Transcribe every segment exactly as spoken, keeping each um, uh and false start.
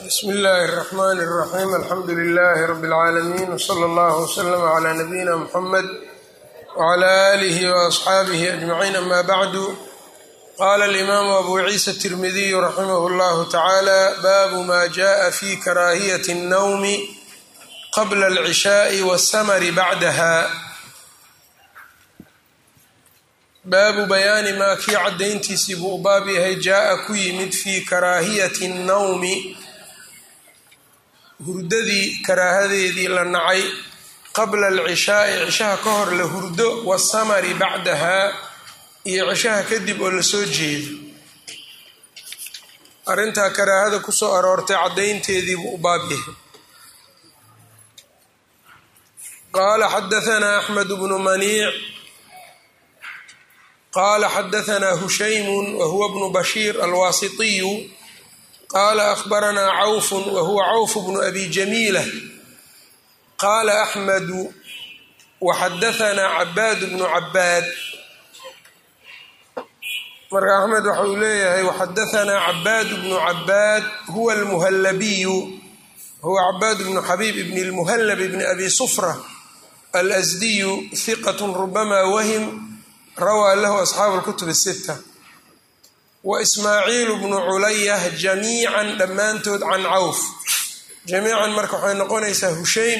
بسم الله الرحمن الرحيم الحمد لله رب العالمين وصلى الله وسلم على نبينا محمد وعلى آله وأصحابه أجمعين أما بعد قال الإمام أبو عيسى الترمذي رحمه الله تعالى باب ما جاء في كراهية النوم قبل العشاء والسمر بعدها baabu bayaani maa kii caddayntiisii buu u baab yahay jaa-a ku yimid fii karaahiyati nnawmi hurdadii karaahadeedii la nacay qabla alcishaa'i cishaha ka hor la hurdo wasamari bacdahaa iyo cishaha kadib oo la soo jeedo arrintaa karaahada ku soo aroortay caddaynteedii buu u baab yahay qaala xadahanaa axmed bnu maniic qala xadahanaa hushaymu wahuwa bnu bashiir alwaasitiyu qaala akhbaranaa cawfu wahuwa cawfu bnu abi jamiila qaala axmedu waxadahanaa cabaad bnu cabaad marka axmed waxa uu leeyahay waxadahanaa cabaad bnu cabaad huwa almuhallabiyu huwa cabaad bnu xabiib ibn lmuhallab ibni abi sufra alasdiyu hiqat rubama wahim rawaa lahu asxaabu اlkutub الsita wa ismaaciil bnu culayah jamiican dhammaantood can cawf jamiican marka waxay noqonaysaa hushaym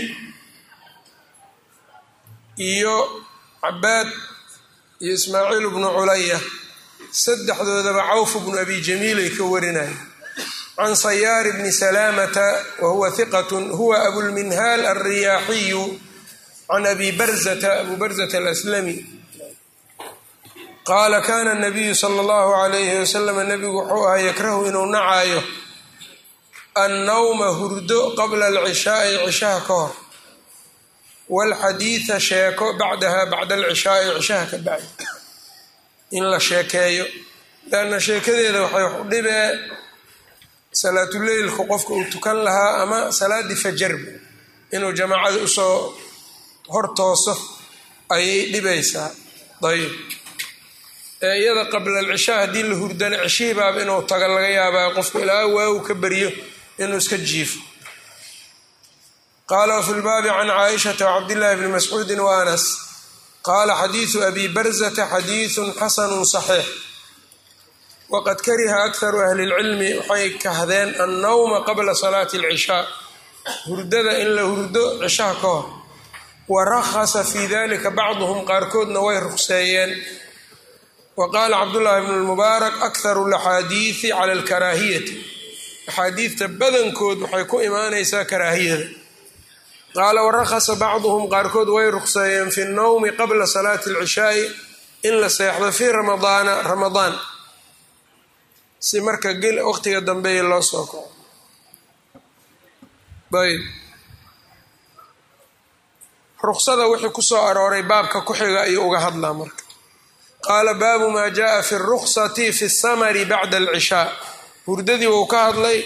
iyo cabaad iyo ismaaciil bnu culayah saddexdoodaba cawf bnu abi jamiilay ka warinaya can sayaar bni salaamata wahuwa hiqat huwa abulminhaal alriyaaxiyu can abi barzata abu barzata alaslami qaala kaana nabiyu sala allahu calayhi wasalam nebigu wuxuu ahaa yakrahu inuu nacaayo annawma hurdo qabla alcishaa'i cishaha ka hor waalxadiida sheeko bacdaha bacda alcishaa'i cishaha ka bacdi in la sheekeeyo leanna sheekadeeda waxay wax u dhibee salaatuleylku qofka uu tukan lahaa ama salaaddii fajarba inuu jamaacada usoo hor tooso ayay dhibaysaa ayb iyada qabla alcishaa haddii la hurdana cishihii baaba inuu taga laga yaabaa qofku ilaa waagu ka baryo inuu iska jiifo qaala wafi lbaabi can caaishata wacabdillahi bni mascuudin wa anas qaala xadiidu abi barzata xadiidun xasanun saxiix waqad kariha akharu ahli lcilmi waxay kahdeen annawma qabla salaati alcishaa hurdada in la hurdo cishaha ka hor wa rakhasa fii dalika bacduhum qaarkoodna way ruqseeyeen waqaala cabdullaahi bnu lmubaarak akharu laxaadiidi cala alkaraahiyati axaadiidta badankood waxay ku imaanaysaa karaahiyada qaala warakhasa bacduhum qaarkood way ruqseeyeen fi nnawmi qabla salaati alcishaa'i in la seexdo fii ramadaana ramadaan si marka gel waqtiga dambeeya loo soo kaco ayb ruqsada wixii ku soo arooray baabka ku xiga ayuu uga hadlaa marka qaala baabu maa jaءa fi اruksati fi اsamari bacda alcishaa hurdadii wuu ka hadlay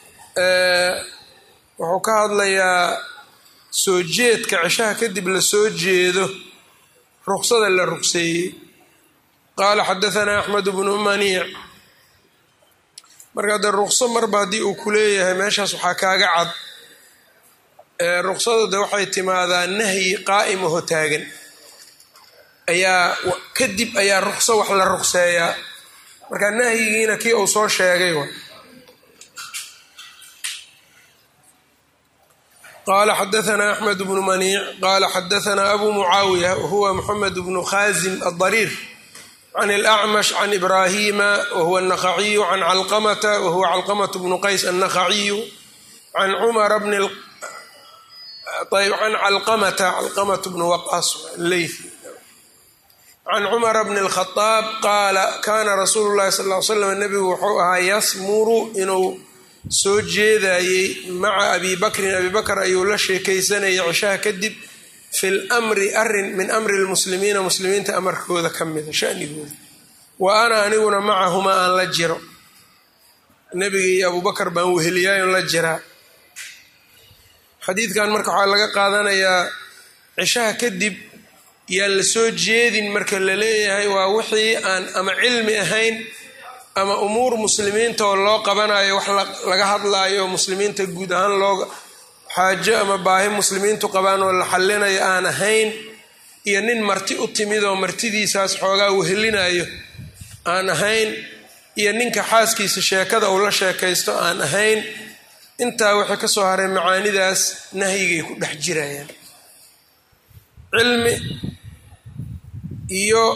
wuxuu ka hadlayaa soo jeedka cishaha kadib la soo jeedo ruksada la rugseeyey qaala xadahanaa axmed bnu maniic marka dee rukso marba haddii uu ku leeyahay meeshaas waxaa kaaga cad ruksada de waxay timaadaa nahyi qaa'imahoo taagan ayaa kadib ayaa ruqso wax la ruqseeyaa marka nahyigiina kii uu soo sheegay wa qaala xadahanaa axmed bnu maniic qaala xadahanaa abu mucaawiya wahuwa moxamed bnu khaasim adariir can alacmash can ibraahima wahuwa annakhaciyu can calqamata wahuwa calqamatu bnu qays annakhaciyu can cumara bni ayb can calqamata calqamatu bnu waqaas leyth can cumara bni اlkhadaab qaala kaana rasuulu llahi sal ly slam nebigu wuxuu ahaa yasmuru inuu soo jeedayey maca abi bakrin abi bakr ayuu la sheekaysanayay cishaha kadib fi lmri arin min amri lmuslimiina muslimiinta amarkooda ka mida shanigooda wa ana aniguna macahumaa aan la jiro nebiga iyo abu bakar baan weheliyaayon la jiraa xadiidkan marka waxaa laga qaadanayaa cishaha kadib yaan la soo jeedin marka la leeyahay waa wixii aan ama cilmi ahayn ama umuur muslimiinta oo loo qabanayo wax laga hadlaayo muslimiinta guud ahaan loo xaajo ama baahi muslimiintu qabaan oo la xallinayo aan ahayn iyo nin marti u timid oo martidiisaas xoogaa wehelinayo aan ahayn iyo ninka xaaskiisa sheekada uu la sheekaysto aan ahayn intaa waxay ka soo hareen macaanidaas nahyigay ku dhex jirayaan. cilmi iyo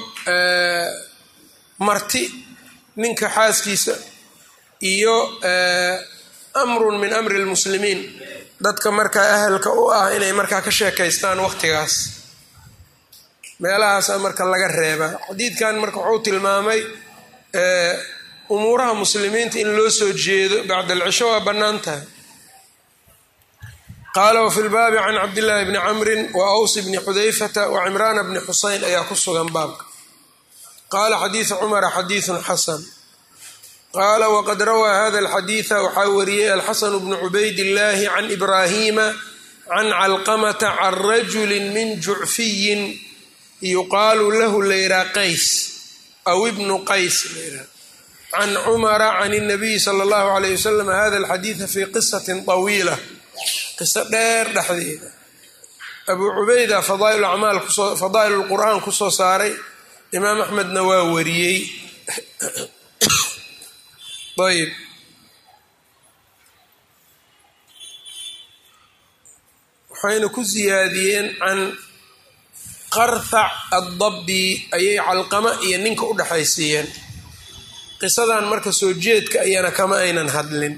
marti ninka xaaskiisa iyo amrun min amri lmuslimiin dadka markaa ahalka u ah inay markaa ka sheekaystaan waqtigaas meelahaasa marka laga reebaa. xadiidkan marka wuxuu tilmaamay umuuraha muslimiinta in loo soo jeedo bacda alcisho waa bannaan tahay. qaala wafi lbaabi can cabdillaahi bni camrin wa aws bni xudayfata wa cimraana bni xuseyn ayaa ku sugan baabka. qaala xadiidu cumara xadiidun xasan. qaala waqad rawaa hada alxadiida waxaa wariyey alxasanu bnu cubaydillaahi can ibraahiima can calqamata can rajulin min jucfiyin yuqaalu lahu layraa qays aw ibnu qays layraa can cumara can الnabiyi sala اllahu alayh wasalam hada alxadiida fi qisatin طawiila qiso dheer dhexdeeda. abuu cubayda fadaa'il acmaal kusoo fadaa'il lqur'aan kusoo saaray imaam axmedna waa wariyey. ayb waxayna ku siyaadiyeen can qarthac addabbi ayay calqama iyo ninka u dhexaysiiyeen. qisadan marka soo jeedka ayana kama aynan hadlin.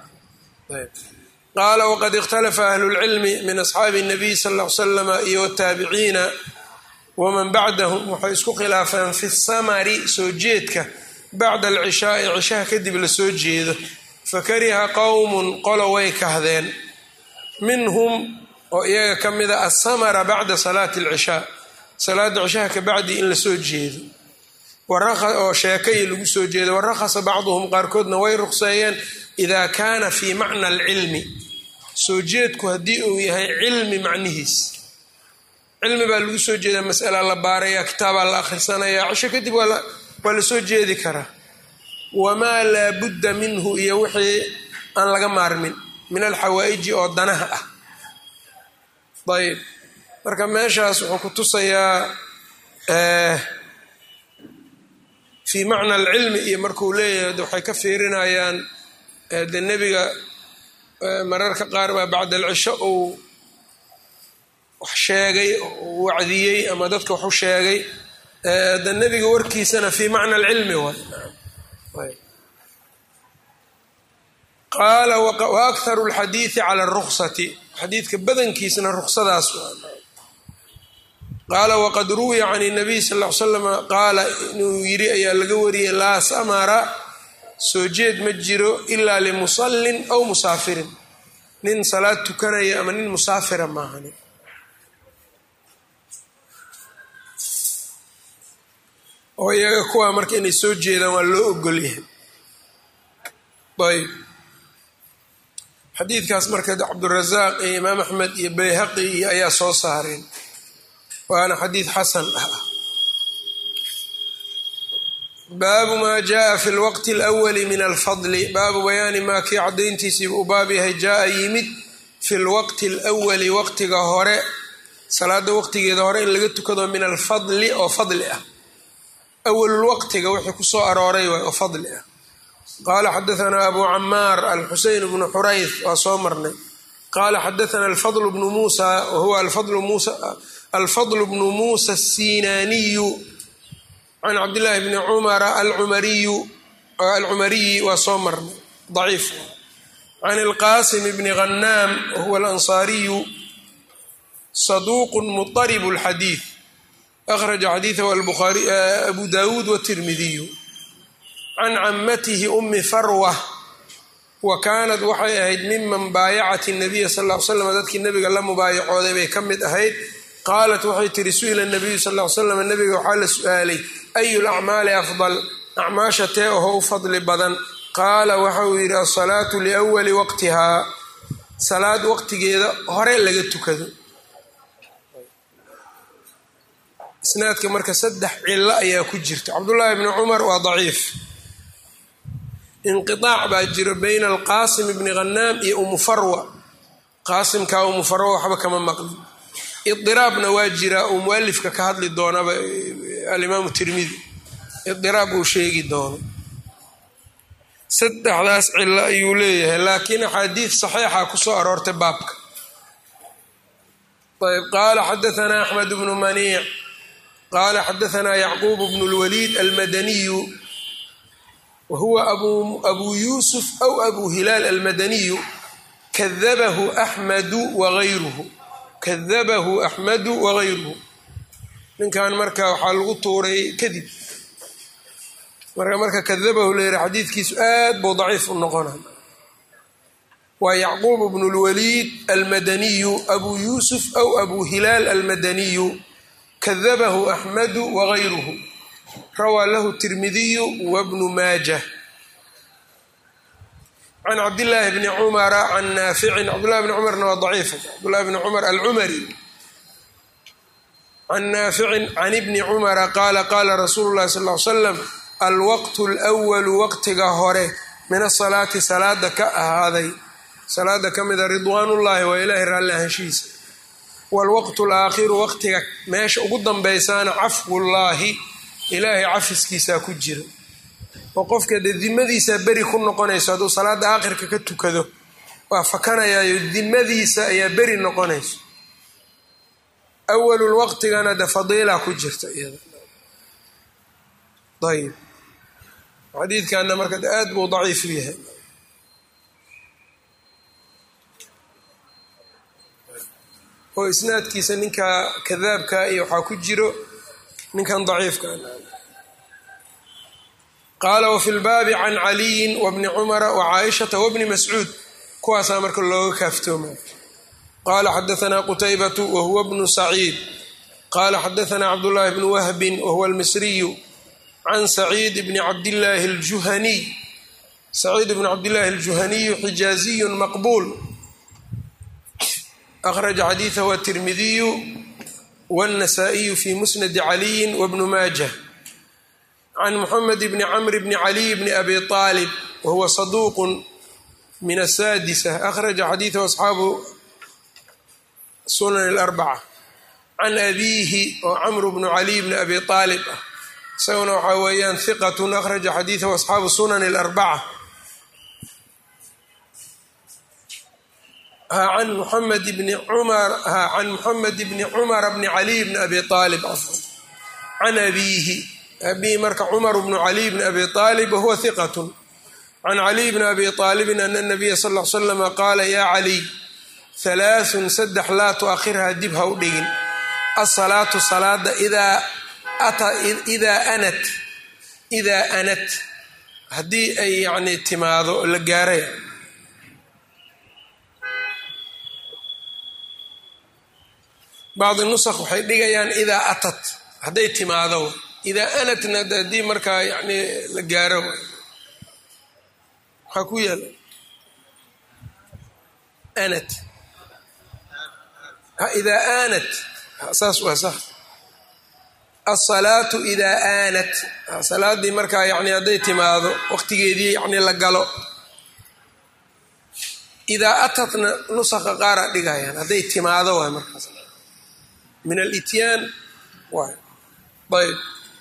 qaala waqad ikhtalafa ahlulcilmi min asxaabi الnabiy sal ll ly slama iyo wataabiciina waman bacdahum waxay isku khilaafeen fi samari soo jeedka bacda alcishaai cishaha kadib la soo jeedo. fakariha qowmun qolo way kahdeen minhum oo iyaga ka mida asamara bacda salaati alcishaa salaada cishaha ka bacdi in la soo jeedo oo sheekay lagu soo jeedo. warakhasa bacduhum qaarkoodna way ruqseeyeen idaa kaana fii macna alcilmi soo jeedku haddii uu yahay cilmi macnihiis. cilmi baa lagu soo jeedaa mas'ala la baaraya kitaabaa la akhrisanayaa cisho kadib waa la soo jeedi karaa. wamaa laa budda minhu iyo wixii aan laga maarmin min alxawaa'iji oo danaha ah. ayb marka meeshaas wuxuu ku tusayaa fii macna alcilmi iyo markuu leeyahay waxay ka fiirinayaan de nebiga mararka qaar baa bacda alcisho uu wax sheegay uu wacdiyey ama dadka waxu sheegay de nebiga warkiisana fii macna alcilmi waay. qaala wa akharu alxadiidi cala aruksati xadiidka badankiisna ruksadaas. qaala waqad ruwiya can الnabiy sal ll ly slam qaala inuu yidhi ayaa laga wariyey laa samara soo jeed ma jiro ilaa limusallin aw musaafirin nin salaad tukanaya ama nin musaafira maahani. oo iyaga kuwaa marka inay soo jeedaan waa loo ogol yahay. ayb xadiidkaas marka cabdurazaaq iyo imaam axmed iyo bayhaqi iyo ayaa soo saareen waana xadiid xasan ah. baabu maa jaءa fi lwaqti اlأwali min alfadli baabu bayaani maa kii caddayntiisiiba u baab yahay jaa yimid fi lwaqti اlأwali waqtiga hore salaada waqtigeeda hore in laga tukado min alfadli oo fadli ah. awalulwaqtiga wixii ku soo arooray waay oo fadli ah. qaala xadaثna abu camaar alxuseyn bnu xurayth waa soo marnay. qaala xadaثna alfadl bnu muusa wahuwa alfadl bnu muusa الsinaaniyu can cabdillaahi bni cumara alcumariyi waa soo marnay daciif. can ilqaasim bni ghannaam wahuwa alansaariyu saduuq muطarib اlxadiiث akhraja xadiiثahu abu dawuud wالtirmidiyu. can camatihi umi farwa wa kaanat waxay ahayd miman baayacat الnabiya sal ll ly slam dadkii nabiga la mubaayacooday bay ka mid ahayd. qaalat waxay tihi su'ila nabiyu sal ll ly slam nabiga waxaa la su-aalay ayu lacmaali afdal acmaasha tee oho u fadli badan. qaala waxa uu yidhi asalaatu liwali waqtihaa salaad waqtigeeda hore laga tukado. isnaadka marka saddex cilo ayaa ku jirta. cabdullaahi bni cumar waa daciif inqiaac baa jiro bayna alqaasim bni khanaam iyo umu farwa qaasimkaa umu farwa waxba kama maqlin idiraabna waa jiraa uu mualifka ka hadli doonaba alimaamu tirmidi idiraab uu sheegi doono saddexdaas cilo ayuu leeyahay laakiin axaadiid saxiixa kusoo aroortay baabka ayb qaala xadaanaa axmed bnu maniic qaala xadaanaa yacquub bnu lwaliid almadaniyu wa huwa abu yuusuf aw abu hilaal almadaniyu kadabahu axmedu wagayruhu kadabahu axmedu wagayruhu ninkan marka waxaa lagu tuuray kadib marka marka kadabahu la yihi xadiidkiisu aad buu daciif u noqona waa yacquub bnu lwaliid almadaniyu abu yuusuf aw abu hilaal almadaniyu kadabahu axmedu wagayruhu rawaa lahu tirmidiyu wabnu maajah can cabdillaahi bni cumara can naaficin cabdullahi bni cumarna waa daciif cabdullahi bni cumar alcumari can naaficin can ibni cumara qaala qaala rasuulu llahi sal ly slam alwaqtu alwalu waqtiga hore min asalaati salaada ka ahaaday salaada ka mida ridwaanullaahi waa ilaahay raalli ahaanshihiisa waalwaqtu alaakhiru waqtiga meesha ugu dambaysaana cafwullaahi ilaahay cafiskiisaa ku jira oo qofka dee dimadiisaa beri ku noqonayso hadduu salaada aakhirka ka tukado waa fakanayaayo dimadiisa ayaa beri noqonayso awalul waqtigana de fadiilaa ku jirta iyada ayb xadiidkana marka aad buu daciif u yahay oo isnaadkiisa ninka kadaabka iyo waxaa ku jiro ninkan daciifka qaala wafi lbaabi can caliyin wabni cumara wacaaishata wabni mascuud kuwaasaa marka looga kaaftooma qaala xadaanaa qutaybatu wahuwa bnu saciid qaala xadaanaa cabdullaahi bnu wahbin wahuwa almisriyu can saciid bni cabdillaahi aljuhaniy saciid bni cabdillaahi aljuhaniyu xijaaziyun maqbuul akhraja xadiidahu atirmidiyu wاnnasaa'iyu fi musnadi caliyin wabnu maajah can muxamed bni camr bni caliy bni abi aalib wahuwa saduuqu min asaadisa akhraja xadiidahu asxaabu sunan اlarbaca can abiihi oo camr bnu caliy bni abi aalib ah isaguna waxaa weeyaan hiqatun akhraja xadiidahu asxaabu sunan اlarbaca can muxamed bni cumar can muxamed bni cumar bni caliy bni abi aalib can abiihi abihi marka cumar bnu caliy bni abi aalib wahuwa hiqatun can caliy bni abi aalibin ana nabiya sal l slama qaala yaa caliy halaathun saddex laa tuakhirhaa dib ha u dhigin asalaatu salaada idaa idaa anat idaa anat haddii ay yani timaado la gaaray bacdi nusakh waxay dhigayaan idaa atat hadday timaado idaa anatna haddii markaa yani la gaaro waxaa ku yaala anat idaa aanat saas waa sax asalaatu idaa aanat salaadii markaa yani hadday timaado waqtigeedii yani la galo idaa atatna nusakha qaara dhigayaan hadday timaado waay markaas min alityaan waay ayb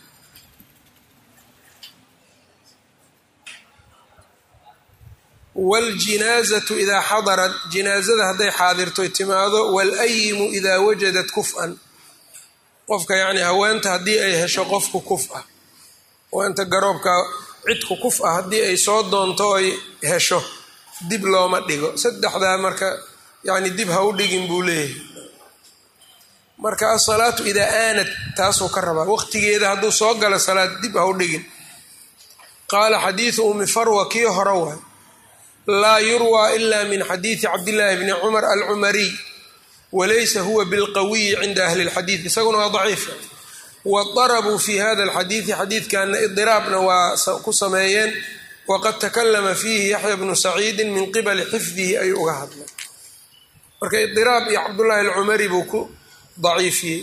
waljinaazatu idaa xadarat jinaazada hadday xaadirtoy timaado waalayimu idaa wajadat kuf-an qofka yacni haweenta haddii ay hesho qofku kuf ah haweenta garoobka cidku kuf ah haddii ay soo doonto ay hesho dib looma dhigo saddexdaa marka yani dib ha u dhigin buu leeyahay marka asalaatu idaa aanat taasuu ka rabaa waqtigeeda hadduu soo galo salaad dib ha u dhigin qaala xadiidu umi farwa kii hore waay laa yurwaa ila min xadiidi cabdillaahi bni cumar alcumariy walaysa huwa bilqawiyi cinda ahli اlxadiid isaguna waa daciif wadarabuu fi hada alxadiidi xadiidkana idiraabna waa ku sameeyeen waqad takalama fiihi yaxya bnu saciidi min qibali xifdihi ayuu uga hadlay marka idiraab iyo cabdullaahi alcumari buu ku daciifiyey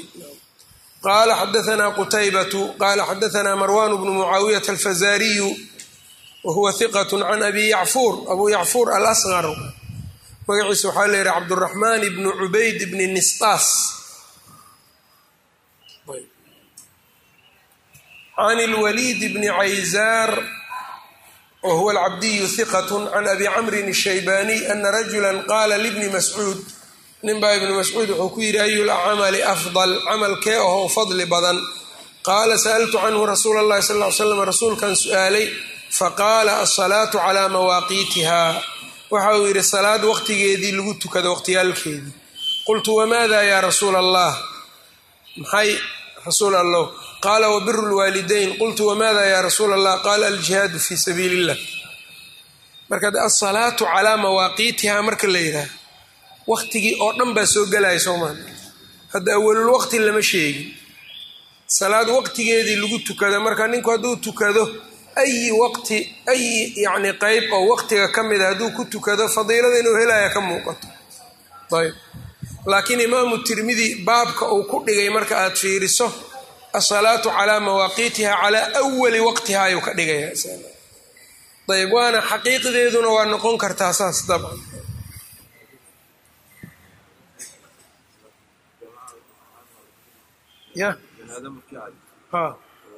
qaala xadaanaa qutaybatu qaala xadaanaa marwan bnu mucaawiyata alfazaariyu wahuwa hiqat can abi yacfuur abu yacfuur alasqar magaciisa waxaa la yidhaha cabduraxmaan ibnu cubayd ibni nisqaas can اlwaliid bni cayzaar wahuwa alcabdiyu hiqat can abi camrin الshaybaniy ana rajula qaala libni mascuud ninbaa ibni mascuud wuxuu ku yidhi ayu lcamali afdal camalkee ahoo fadli badan qaala sa'altu canhu rasuula اllahi sal ly slam rasuulkan su-aalay faqaala asalaatu calaa mawaaqiitiha waxa uu yidhi salaad waqtigeedii lagu tukado waqtiyaalkeedii qultu wamaada yaa rasuula allah maxay rasuul allah qaala wabiru lwaalidayn qultu wamaada yaa rasuula allah qaala aljihaadu fii sabiili illah marka asalaatu calaa mawaaqiitiha marka la yidhaah waqtigii oo dhan baa soo gelaya soomaa hadda awalul waqti lama sheegin salaad waqtigeedii lagu tukado marka ninku hadduu tukado ayi waqti ayi yacni qeyb oo waqtiga ka mida hadduu ku tukado fadiilada inuu helaya ka muuqato ayb laakiin imaamu tirmidi baabka uu ku dhigay marka aad fiiriso asalaatu calaa mawaaqiitiha calaa awali waqtiha ayuu ka dhigaya ayb waana xaqiiqdeeduna waa noqon kartaa saas dabcan ya ha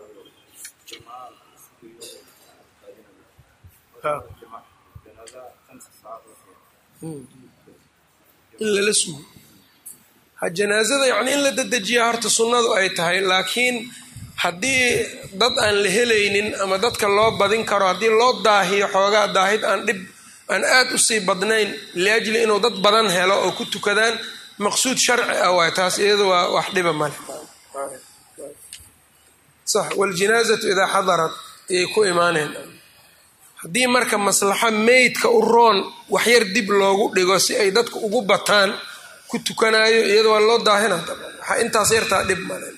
in lala sugo janaazada yacni in la dedejiya horta sunnadu ay tahay laakiin haddii dad aan la helaynin ama dadka loo badin karo haddii loo daahiyo xoogaa daahid aan dhib aan aad u sii badnayn liajli inuu dad badan helo oo ku tukadaan maqsuud sharci ah waay taas iyadu waa wax dhiba male sax waljinaazatu idaa xadarat ayay ku imaaneen haddii marka maslaxo meydka u roon waxyar dib loogu dhigo si ay dadku ugu bataan ku tukanaayo iyada waa loo daahina waxaa intaas yartaa dhib male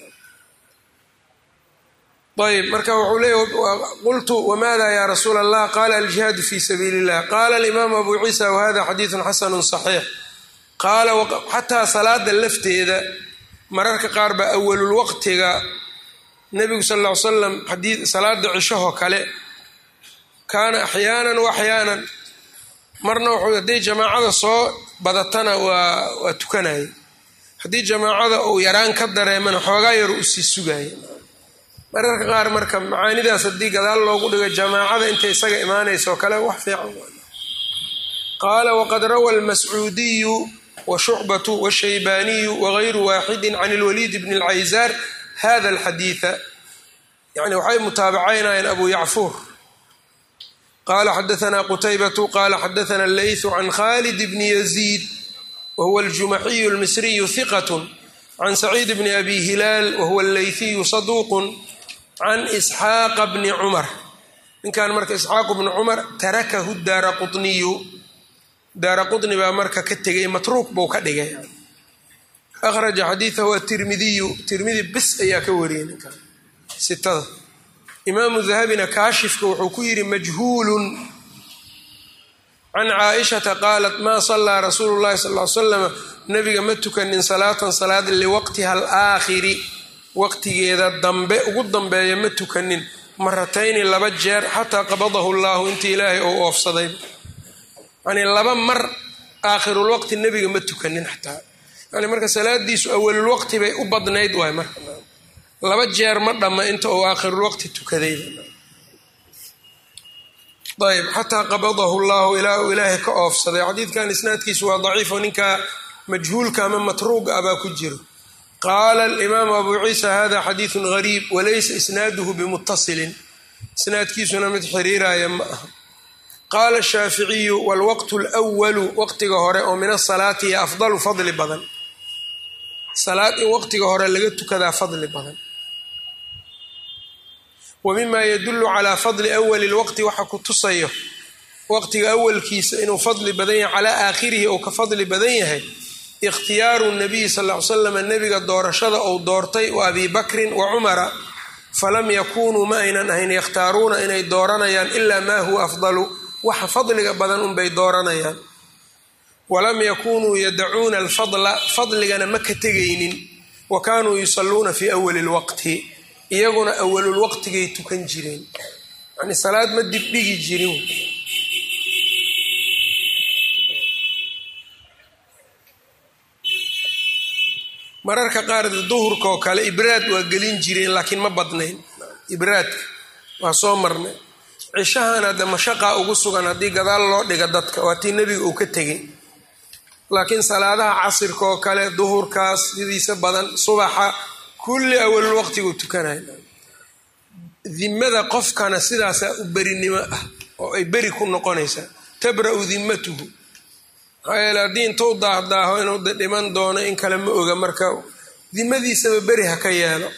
ayb marka wuxuu leeya qultu wamaada ya rasuula allah qaala aljihaadu fi sabiili illah qaala alimaamu abu ciisa wahada xadiidun xasanu صaxiix qaala xataa salaada lafteeda mararka qaar baa awalul waqtiga nebigu sal ll ly slam xadii salaada cishahoo kale kaana axyaanan wa axyaanan marna wuxuu hadday jamaacada soo badatana waa waa tukanaya haddii jamaacada uu yaraan ka dareemana xoogaa yaru usii sugaya mararka qaar marka macaanidaas haddii gadaal loogu dhigo jamaacada intay isaga imaanaysa oo kale wax fiican qaala waqad rawa almascuudiyu wa shucbatu washaybaaniyu wagayru waaxidin can ilwaliid bni alcayzaar hada alxadiida yani waxay mutaabacaynayeen abu yacfuur qala xadaثna qutaybatu qala xadaثna اleyثu can khalid bni yaziid wahuwa aljumaxiyu اlmisriyu hiqat can saciid bni abi hilaal wahuwa اleyثiyu saduuq can isxaaqa bni cumar ninkan marka isxaaq bni cumar tarakahu daara quطniyu daara quطni baa marka ka tegay matruuk buu ka dhigay akhraja xadiiثahu atirmidiyu tirmidi bis ayaa ka wariyay ninkan sitada imaamu dahabina kaashifka wuxuu ku yidhi majhuulun can caaishata qaalat maa sallaa rasuulu llahi sal ly slam nabiga ma tukanin salaatan salaad liwaqtiha alaakhiri waqtigeeda dambe ugu dambeeya ma tukanin maratayni laba jeer xataa qabadahu llahu intii ilaahay ou oofsaday yani laba mar aakhirulwaqti nebiga ma tukanin xataa yani marka salaadiisu awalulwaqti bay u badnayd waay marka laba jeer ma dhamma inta uu aakhirulwaqti tukaday ayb xataa qabadahu llahu ilaa uu ilaahay ka oofsaday xadiidkan isnaadkiisu waa daciif oo ninkaa majhuulka ama matruuga ah baa ku jiro qaala alimaamu abu ciisa hada xadiidun gariib walaysa isnaaduhu bimuttasilin isnaadkiisuna mid xiriiraya ma aha qaala ashaaficiyu walwaqtu lwalu waqtiga hore oo min asalaati iyo afdalu fadli badan salaad in waqtiga hore laga tukadaa fadli badan wa mima yadulu calaa fadli awali lwaqti waxa ku tusayo waqtiga awalkiisa inuu fadli badan yahay calaa aakhirihi ou ka fadli badan yahay ikhtiyaaru nabiyi sal ly slam nebiga doorashada ou doortay wa abi bakrin wa cumara falam yakunuu ma aynan ahayn yakhtaaruuna inay dooranayaan ilaa maa huwa afdalu waxa fadliga badan unbay dooranayaan walam yakunuu yadacuuna alfadla fadligana ma ka tegaynin wa kaanuu yusalluuna fii awali lwaqti iyaguna awalulwaqtigay tukan jireen yani salaad ma dibdhigi jirin. mararka qaar duhurka oo kale ibraad waa gelin jireen laakiin ma badnayn, ibraadka waa soo marnay. cishahana de mashaqa ugu sugan haddii gadaal loo dhiga dadka, waa tii nebiga uu ka tegey. laakiin salaadaha casirka oo kale duhurkaas sidiisa badan, subaxa kulli awal waqtigu tukanay. dimada qofkana sidaasaa u berinimo ah oo ay beri ku noqonaysaa, tabra'u dimmatuhu. maxaa yeele haddii intuu daahdaaho inuu dhiman doono in kale ma oga, marka dimadiisaba beri ha ka yeelo.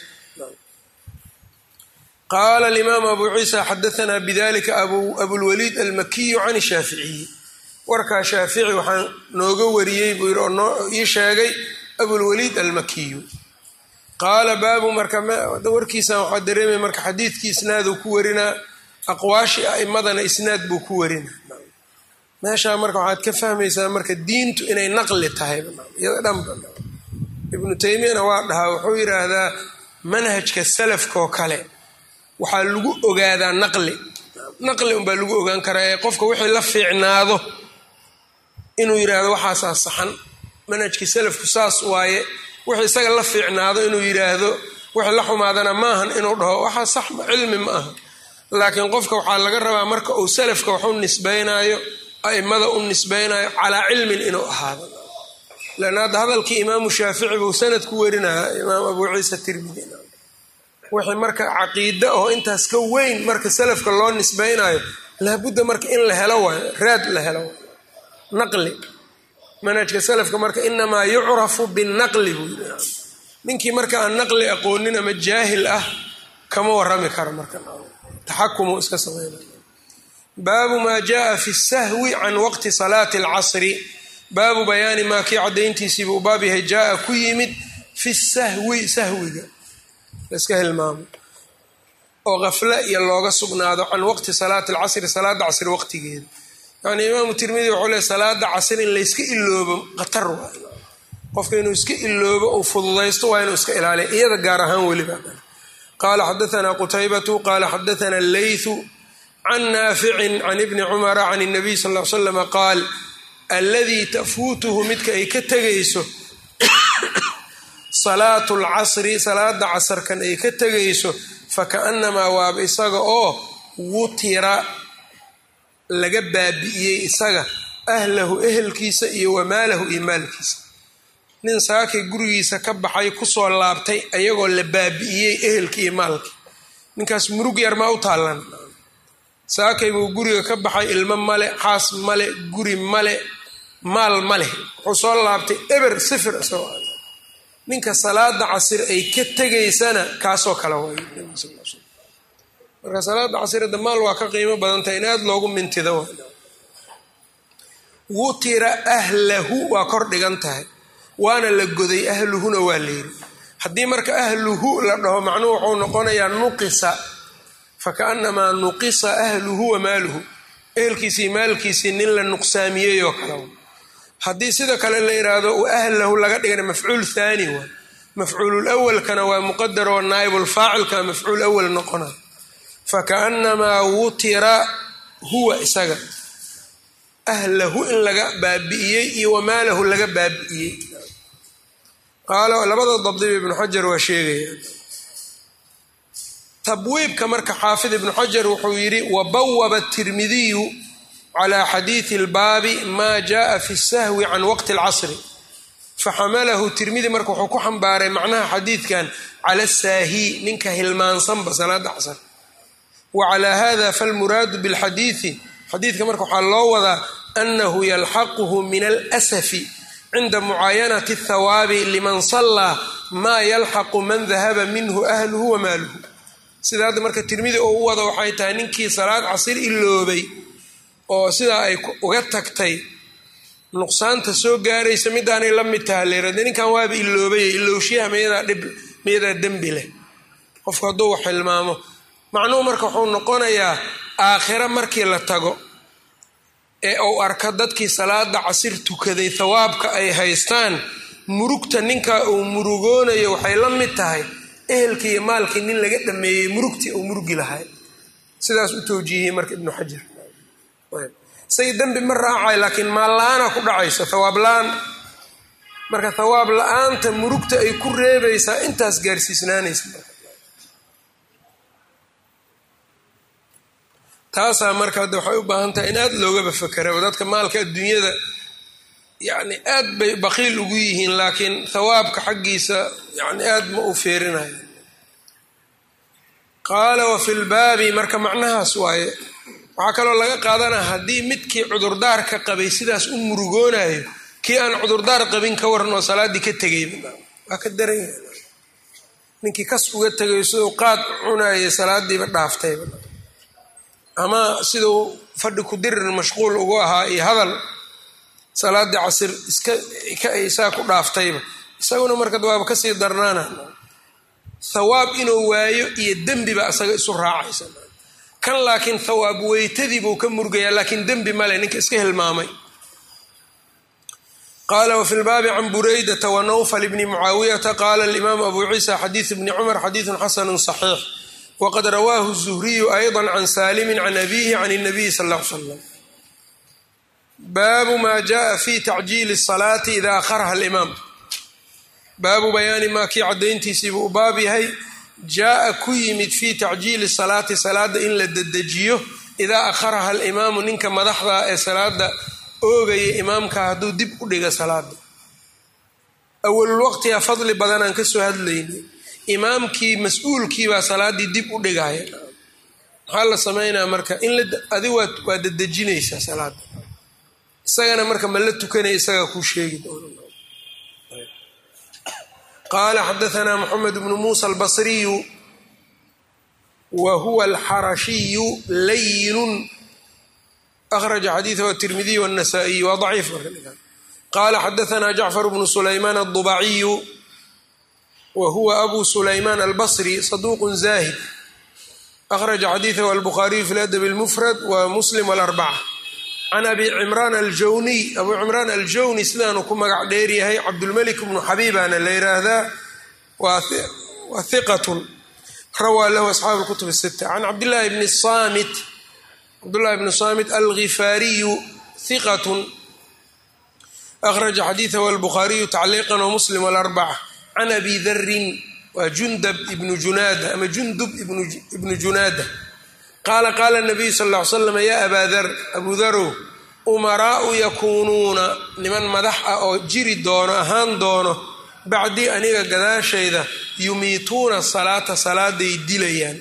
qaala alimaam abu ciisa xadaanaa bidalika abulwaliid almakiyu can shaaficiyi. warkaa shaafici waxaan nooga wariyey buu yidhi oo noo ii sheegay abulwaliid almakiyu. qaala baabu marka warkiisan waxaa dareemaya marka xadiidkii isnaaduu ku warinaa, aqwaashi a'imadana isnaad buu ku warinaa. meeshaa marka waxaad ka fahmaysaa marka diintu inay naqli tahay iyada dhanba. ibnu taymiyana waa dhahaa, wuxuu yidhaahdaa manhajka salafka oo kale waxaa lagu ogaadaa naqli naqli unbaa lagu ogaan karaa. ee qofka wixii la fiicnaado inuu yidhaahdo waxaasaa saxan, manhajkii salafku saas waaye. wixii isaga la fiicnaado inuu yidhaahdo, wixii la xumaadana maahan inuu dhaho waxaa sax cilmi ma aha. laakiin qofka waxaa laga rabaa marka uu salafka wax u nisbaynaayo, a'immada u nisbaynayo calaa cilmin inuu ahaado. lanna hadda hadalkii imaamu shaafici buu sanad ku warinaya imaam abu ciisa tirmidi. wixii marka caqiide oo intaas ka weyn marka salafka loo nisbaynayo laabudda marka in la helo waayo, raad la helo waayo, naqli. manhajka salafka marka inamaa yucrafu binaqli buu yidhi. ninkii marka aan naqli aqoonin ama jaahil ah kama warami karo, marka taxakumu iska sameynay. baabu maa jaa fi sahwi can waqti salaati alcasri. baabu bayaani maa kii caddayntiisiibuu baab yahay jaa ku yimid fi sahwi, sahwiga laiska hilmaamo oo gafle iyo looga sugnaado can waqti salaati alcasri, salaada casri waqtigeeda. yani imaamu tirmidi wuxuu leey salaada casri in layska iloobo khatar waay. qofka inuu iska iloobo uu fududaysto waa inuu iska ilaaliya, iyada gaar ahaan weliba. qaala xadaanaa qutaybatu qaala xadaanaa leythu can naaficin can ibni cumara can اnabiy sal l slam qaal alladii tafuutuhu midka ay ka tegayso salaatu lcasri, salaada casarkan ay ka tegayso, fakaannamaa waaba isaga oo wutira laga baabi'iyey isaga ahlahu ehelkiisa iyo wamaalahu iyo maalkiisa. nin saakay gurigiisa ka baxay kusoo laabtay ayagoo la baabi'iyey ehelkii iyo maalkii, ninkaas murug yar maa u taallan. saakay buu guriga ka baxay, ilmo male, xaas male, guri male, maal male, wuxuu soo laabtay eber sifir isagoo. ninka salaada casir ay ka tegaysana kaasoo kale waay. marka salaada casirada maal waa ka qiimo badantay in aad loogu mintido. wutira ahlahu waa kor dhigan tahay, waana la goday ahluhuna waa la yiri. haddii marka ahluhu la dhaho macnuhu wuxuu noqonayaa nuqisa, fakaannamaa nuqisa ahluhu wa maaluhu, ehelkiisii maalkiisii nin la nuqsaamiyey oo kale. haddii sida kale la yidhaahdo ahlahu laga dhigana mafcuul thaani waa, mafcuulul awalkana waa muqadar oo naa'ibulfaacilka mafcuul awal noqona. fakaannamaa wutira huwa isaga ahlahu in laga baabi'iyey iyo wamaalahu laga baabi'iyey. qaalo labada dabdiba ibnu xajar waa sheegaya. tabwiibka marka xaafid ibnu xajar wuxuu yidhi wabawaba tirmidiyu calaa xadiidi lbaabi maa jaaa fi sahwi can waqti alcasri, faxamalahu tirmidi marka wuxuu ku xambaaray macnaha xadiidkan cala saahi, ninka hilmaansanba salaada casr. wa calaa hada falmuraadu bilxadiidi, xadiidka marka waxaa loo wadaa annahu yalxaquhu min alasafi cinda mucaayanati athawaabi liman sallaa maa yalxaqu man dahaba minhu ahluhu wa maaluhu. sida hadda marka tirmidi oo u wada waxay tahay ninkii salaad casir iloobay oo sidaa ay uga tagtay nuqsaanta soo gaaraysa midaanay la mid taha leerade ninkan waaba iloobay, ilowshiyaha miyadaa dhib miyadaa dembi leh qofku hadduu wax hilmaamo. macnuhu marka wuxuu noqonayaa aakhira markii la tago ee uu arka dadkii salaada casir tukaday thawaabka ay haystaan, murugta ninka uu murugoonayo waxay la mid tahay ehelkii iyo maalkii nin laga dhameeyey murugtii uu murugi lahay. sidaas u tawjiihiyey marka ibnu xajar say dembi ma raacay laakiin maal la-aana ku dhacayso thawaab la-aan marka thawaab la-aanta murugta ay ku reebaysaa intaas gaarsiisnaanaysa taasaa marka hadda waxay u baahan tahay in aada loogaba fakeraba dadka maalka adduunyada yacni aad bay baqiil ugu yihiin laakiin thawaabka xaggiisa yani aad ma u feerinayo qaala wa fi lbaabi marka macnahaas waaye waxaa kaloo laga qaadanaa haddii midkii cudurdaarka qabay sidaas u murugoonayo kii aan cudurdaar qabin ka waran oo salaaddii ka tegayba waa ka daran yahay ninkii kas uga tegayo siduu qaad cunayay salaadiiba dhaaftayba ama siduu fadhi ku dirir mashquul ugu ahaa iyo hadal salaaddii casir iska isaa ku dhaaftayba isaguna marka waaba kasii darnaana thawaab inuu waayo iyo dembiba isaga isu raacaysa kan laakiin thawaab weytadii buu ka murgayaa laakiin dembi male ninka iska hilmaamay qaala wafi lbaabi can buraydata wa nawfal bni mucaawiyata qaala alimaamu abu ciisa xadiidu bni cumar xadiidun xasanu صaxiix waqad rawaahu الzuhriyu ayضa can saalimin can abihi can الnabiyi sal ا ly slam baabu ma jaءa fi tacjiili الصalaati ida akharaha alimaam baabu bayaani maa kii caddayntiisiibuu u baab yahay jaa-a ku yimid fii tacjiili salaati salaada in la dedejiyo idaa akharaha alimaamu ninka madaxda ee salaada oogaya imaamka hadduu dib u dhiga salaada awalul waqtiga fadli badanaan ka soo hadlaynay imaamkii mas-uulkii baa salaaddii dib u dhigaya maxaa la sameynaa marka in adi waa dedejinaysaa salaada isagana marka ma la tukanaya isagaa kuu sheegi doona qaala xadaanaa moxamed bnu muusa albasriyu wa huwa alxarashiyu layinun akhraja xadiidahu atirmidiy wاnasaa'iy waa daciif marka qaala xadaanaa jacfar bnu sulaymaan aldubaciyu wa huwa abu sulaymaan albasri saduuq zaahid akhraja xadiidahu albukhaariyu fi ladab اlmufrad wa muslim wاlarbaca can abi cimraan aljawniy abu cimraan aljawni sidaanu ku magac dheeryahay cabdulmelik bnu xabiibana la yiraahdaa waa hiqatun rawaa lahu asxaabu lkutub sita can cabdillahi bni saamit cabdullahi bni saamit algifaariyu hiqatun akhraja xadiidahu albukhaariyu tacliiqan wamuslim walarbaca can abi darin waa jundab ibnu junaada ama jundub ibnu junaada qaala qaala nabiyu sal ll ly slam yaa abaa dar abu darow umaraau yakuunuuna niman madax ah oo jiri doono ahaan doono bacdii aniga gadaashayda yumiituuna salaata salaaday dilayaan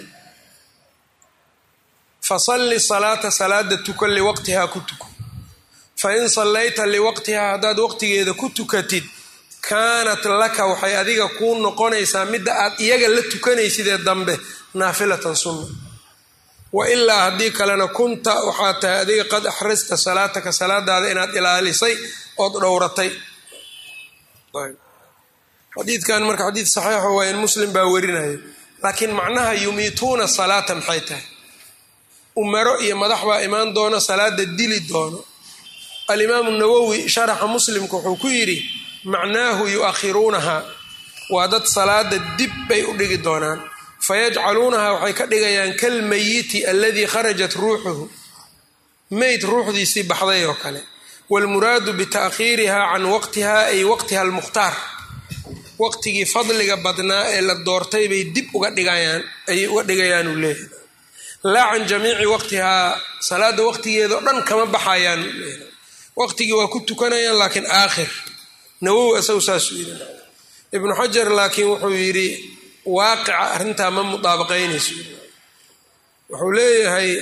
fasalli salaata salaada tuka liwaqtihaa ku tuko fain sallayta liwaqtihaa haddaad waqtigeeda ku tukatid kaanat laka waxay adiga kuu noqonaysaa midda aad iyaga la tukanaysidee dambe naafilatan sunna wa ilaa haddii kalena kunta waxaad tahay adiga qad axrasta salaataka salaadaada inaad ilaalisay ood dhowratay xadiidkan marka xadiid saxiixo waa in muslim baa warinaya laakiin macnaha yumiituuna salaata maxay tahay umaro iyo madax baa imaan doono salaada dili doono alimaamu nawowi sharaxa muslimka wuxuu ku yidhi macnaahu yu-akhiruunaha waa dad salaada dib bay u dhigi doonaan fayajcaluunaha waxay ka dhigayaan kalmayiti aladii kharajat ruuxuhu meyd ruuxdiisii baxday oo kale waalmuraadu bita'khiiriha can waqtiha ay waqtiha almukhtaar waqtigii fadliga badnaa ee la doortay bay dib uga dhigayaan ayay uga dhigayaanuu leeyahay laa can jamiici waqtihaa salaada waqtigeeda o dhan kama baxayaanu leeyahay waqtigii waa ku tukanayaan laakiin aakhir nawowi isagu saasuu yidhi ibnu xajar laakiin wuxuu yidhi waaqica arrintaa ma mudaabaqaynayso wuxuu leeyahay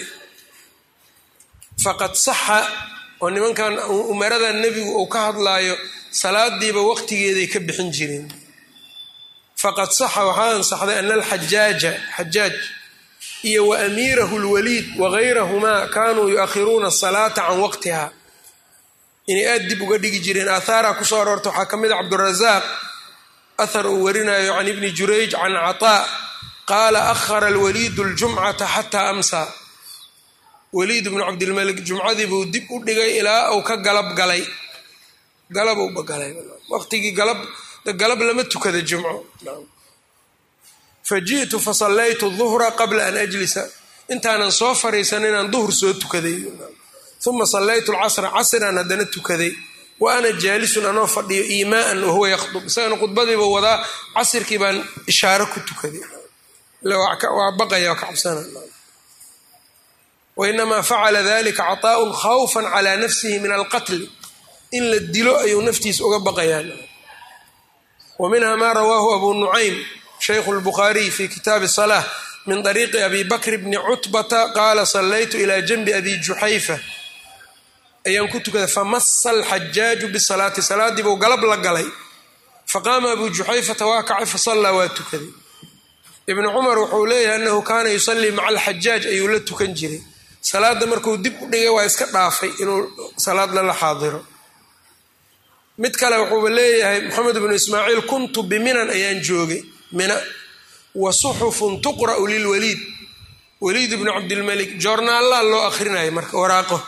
faqad saxa oo nimankan umarada nebigu uu ka hadlaayo salaadiiba waqtigeeday ka bixin jireen faqad saxa waxaa ansaxday ana alxajaaja xajaaj iyo wa amiirahu lwaliid wagayrahumaa kaanuu yu-akhiruuna asalaata can waqtiha inay aada dib uga dhigi jireen aahaaraa kusoo aroorta waxaa ka mid a cabdurasaaq ahar uu warinayo can ibni jurayj can cataa qaala akhara alwaliidu ljumcata xataa amsaa waliid bnu cabdilmalik jumcadii buu dib u dhigay ilaa uu ka galab galay galab uba galay waqtigii galab galab lama tukada jumco faji'tu fasallaytu duhra qabla an ajlisa intaanan soo fariisan inaan duhur soo tukaday uma sallaytu alcasra casran haddana tukaday wa ana jaalisun anoo fadhiyo iimaaan wahuwa yakhdub isagana khudbadiiba wadaa casirkii baan ishaaro ku tukaday waa baqaya waa ka cabsana wainamaa facala dalika caطaa'un khawfan calaa nafsihi min alqatli in la dilo ayuu naftiisa uga baqayaan wa minha ma rawaahu abu nucaym shaykhu lbukhaariy fi kitaabi الصalaaة min طariiqi abi bakr bni cutbata qaala sallaytu ilaa janbi abi juxayfa ayaan ku tukaday famasa alxajaaju bisalaati salaadii buu galab la galay faqaama abu juxayfata waa kacay fasallaa waa tukaday ibnu cumar wuxuu leeyahay annahu kaana yusallii maca alxajaaj ayuu la tukan jiray salaada markuu dib u dhigay waa iska dhaafay inuu salaad lala xaadiro mid kale wuxuuba leeyahay moxamed ibnu ismaaciil kuntu biminan ayaan joogay mina wa suxufun tuqra'u lilwaliid waliid ibnu cabdilmalik joornaallaa loo akhrinayo marka waraaqo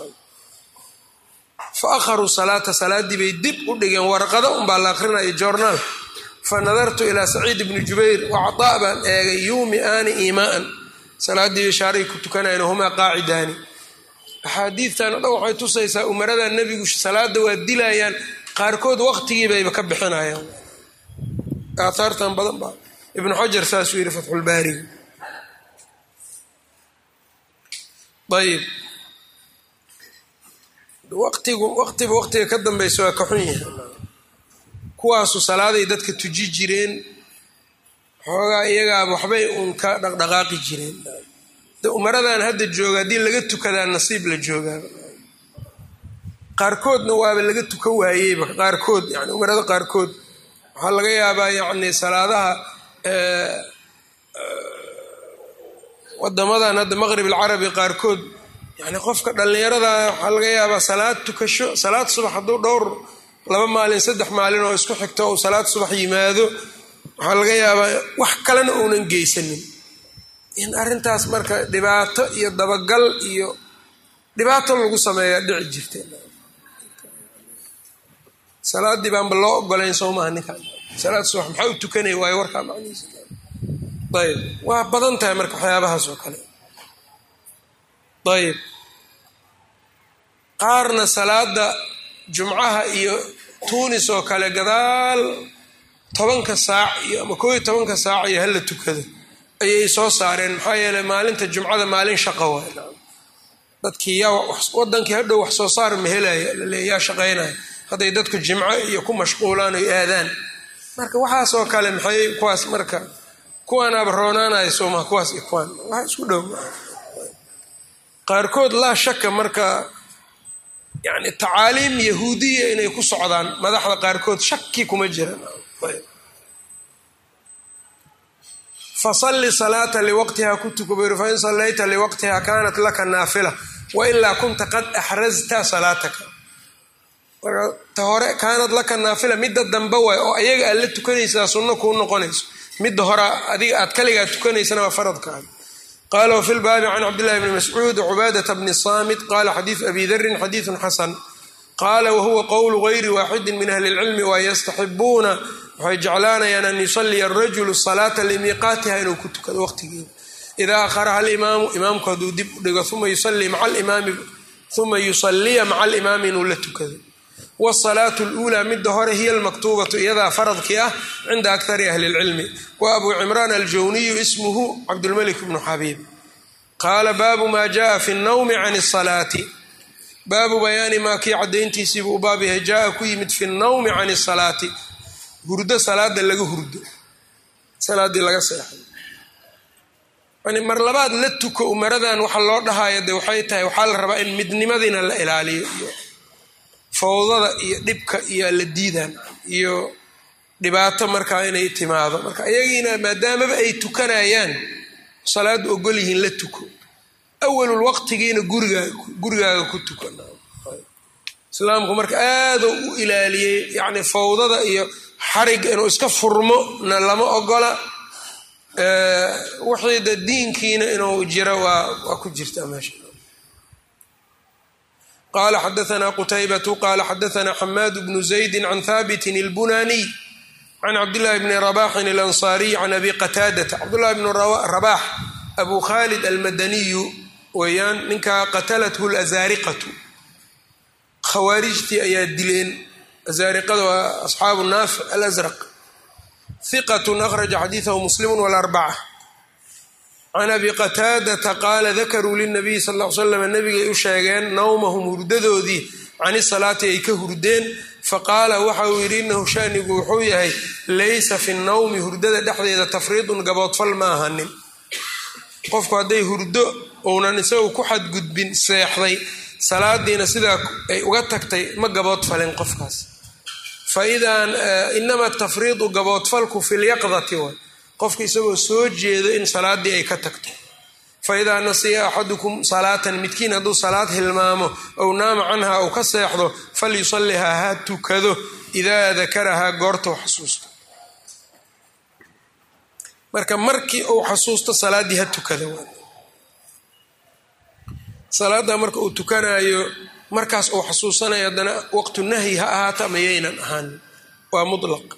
fa akharuu salaata salaaddii bay dib u dhigeen warqado unbaa la akhrinayo joornaal fa nadartu ilaa saciid ibni jubayr wacataa baan eegay yuumiaani iimaaan salaaddii ishaaray ku tukanayan humaa qaacidaani axaadiidtan o dhan waxay tusaysaa umarada nebigu salaada waa dilayaan qaarkood waqtigii bayba ka bixinayaan aaaartan badan baa ibnu xajar saasuu yidhi fatxulbaariga ayib waqtigu waqtiba waqtiga ka dambaysa waa ka xun yahay kuwaasu salaaday dadka tuji jireen xoogaa iyagaaba waxbay uun ka dhaqdhaqaaqi jireen de umaradan hadda jooga haddii laga tukadaa nasiib la joogaa qaarkoodna waaba laga tukan waayeyba qaarkood yani umarada qaarkood waxaa laga yaabaa yacni salaadaha wadamadan hadda maqrib alcarabi qaarkood yani qofka dhallinyarada waxaa laga yaabaa salaad tukasho salaad subax hadduu dhowr laba maalin saddex maalin oo isku xigto uu salaad subax yimaado waxaa laga yaabaa wax kalena uunan geysanin in arrintaas marka dhibaato iyo dabagal iyo dhibaato lagu sameeyaa dhici jirta salaadii baanba loo ogolayn soo maaha ninkaan salaad subax maxaa u tukanaya waayo warkaa macnihiisa ayb waa badan tahay marka waxyaabahaas oo kale ayb qaarna salaada jumcaha iyo tuunis oo kale gadaal tobanka saac iyo ama koob iyo tobanka saac iyo hala tukado ayay soo saareen maxaa yeeley maalinta jumcada maalin shaqo waay dadkii yaa wadankii hadhow wax soo saar ma helaya laleey yaa shaqaynaya hadday dadku jimco iyo ku mashquulaan oy aadaan marka waxaasoo kale maxay kuwaas marka kuwaanaaba roonaanaya soomaa kuwaas iyo kuwaan waxa isku dhow qaarkood laa shaka marka yani tacaaliim yahuudiya inay ku socdaan madaxda qaarkood shaki kuma jiraan fasalli salaata liwaqtiha ku tuko buu yiri fain sallayta liwaqtiha kaanat laka naafila wailaa kunta qad axrazta salaataka marka ta hore kaanad laka naafila midda dambe waay oo ayaga aad la tukanaysaa sunno kuu noqonayso midda hore adiga aad kaligaa tukanaysana waa faradkaaga qaala wafi lbaabi can cabdillahi bni mascuud cubaadata bni saamit qaala xadiidu abi darin xadiidun xasan qaala wahuwa qowlu gayri waaxidin min ahli lcilmi waa yastaxibuuna waxay jeclaanayaan an yusaliya arajulu salaata limiiqaatiha inuu ku tukado waqtigeeda idaa akharaha alimaamu imaamku hadduu dib u dhigo uma yusalii maa alimaami uma yusaliya maca alimaami inuu la tukado wsalaatu luulaa midda hore hiya almaktuubatu iyadaa faradkii ah cinda akari ahli lcilmi wa abuu cimraan aljawniyu ismuhu cabdulmalik bnu xabiib qaala baabu maa jaaa fi nnawmi can salaati baabu bayaani maa kii caddayntiisiibuu u baab yahay jaaa ku yimid fi nnawmi can salaati hurdo salaada laga hurdo salaadii laga seexay yani mar labaad la tuko umaradan waxa loo dhahaya de waxay tahay waxaa la rabaa in midnimadiina la ilaaliyo iyo fawdada iyo dhibka iyo la diidaan iyo dhibaato markaa inay timaado marka ayagiina maadaamaba ay tukanayaan salaadu ogol yihiin la tuko awalul waqtigiina gurigaaga gurigaaga ku tukan islaamku marka aada u ilaaliyey yani fawdada iyo xariga inuu iska furmo na lama ogola wixii da diinkiina inuu jiro waa waa ku jirtaa meesha qala xadaثna qtaybة qala xadaثna xamaad bnu زaydi can haabiti اlbunaniy can cabdالlahi bni رabaxin اlanصariy can abi qataadata cabdالlahi bn rabax abu khaalid almadaniyu weeyaan ninkaa qatalathu alazaariqatu khawaarijtii ayaa dileen azaariqada waa asxaabu naafic alazraq hiqatun akhraja xadiidahu muslimun walarbaca can abi qataadata qaala dakaruu lilnabiyi sal ll ly slam nabigay u sheegeen nawmahum hurdadoodii cani salaati ay ka hurdeen faqaala waxa uu yidhi innahu shanigu wuxuu yahay laysa fi nnawmi hurdada dhexdeeda tafriidun gaboodfal ma ahanin qofku hadday hurdo ounan isagu ku xadgudbin seexday salaadiina sidaa ay uga tagtay ma gaboodfalin qofkaas fa idaa inama tafriidu gaboodfalku fi lyaqdati way qofka isagoo soo jeedo in salaadii ay ka tagto fa idaa nasiya axadukum salaatan midkiin hadduu salaad hilmaamo ow naama canha ou ka seexdo falyusallihaa ha tukado idaa dakarahaa goortou xasuusto marka markii uu xasuusto salaaddii ha tukado salaadda marka uu tukanayo markaas uu xasuusanayo haddana waqtu nahyi ha ahaata mayaynan ahaan waa mutlaq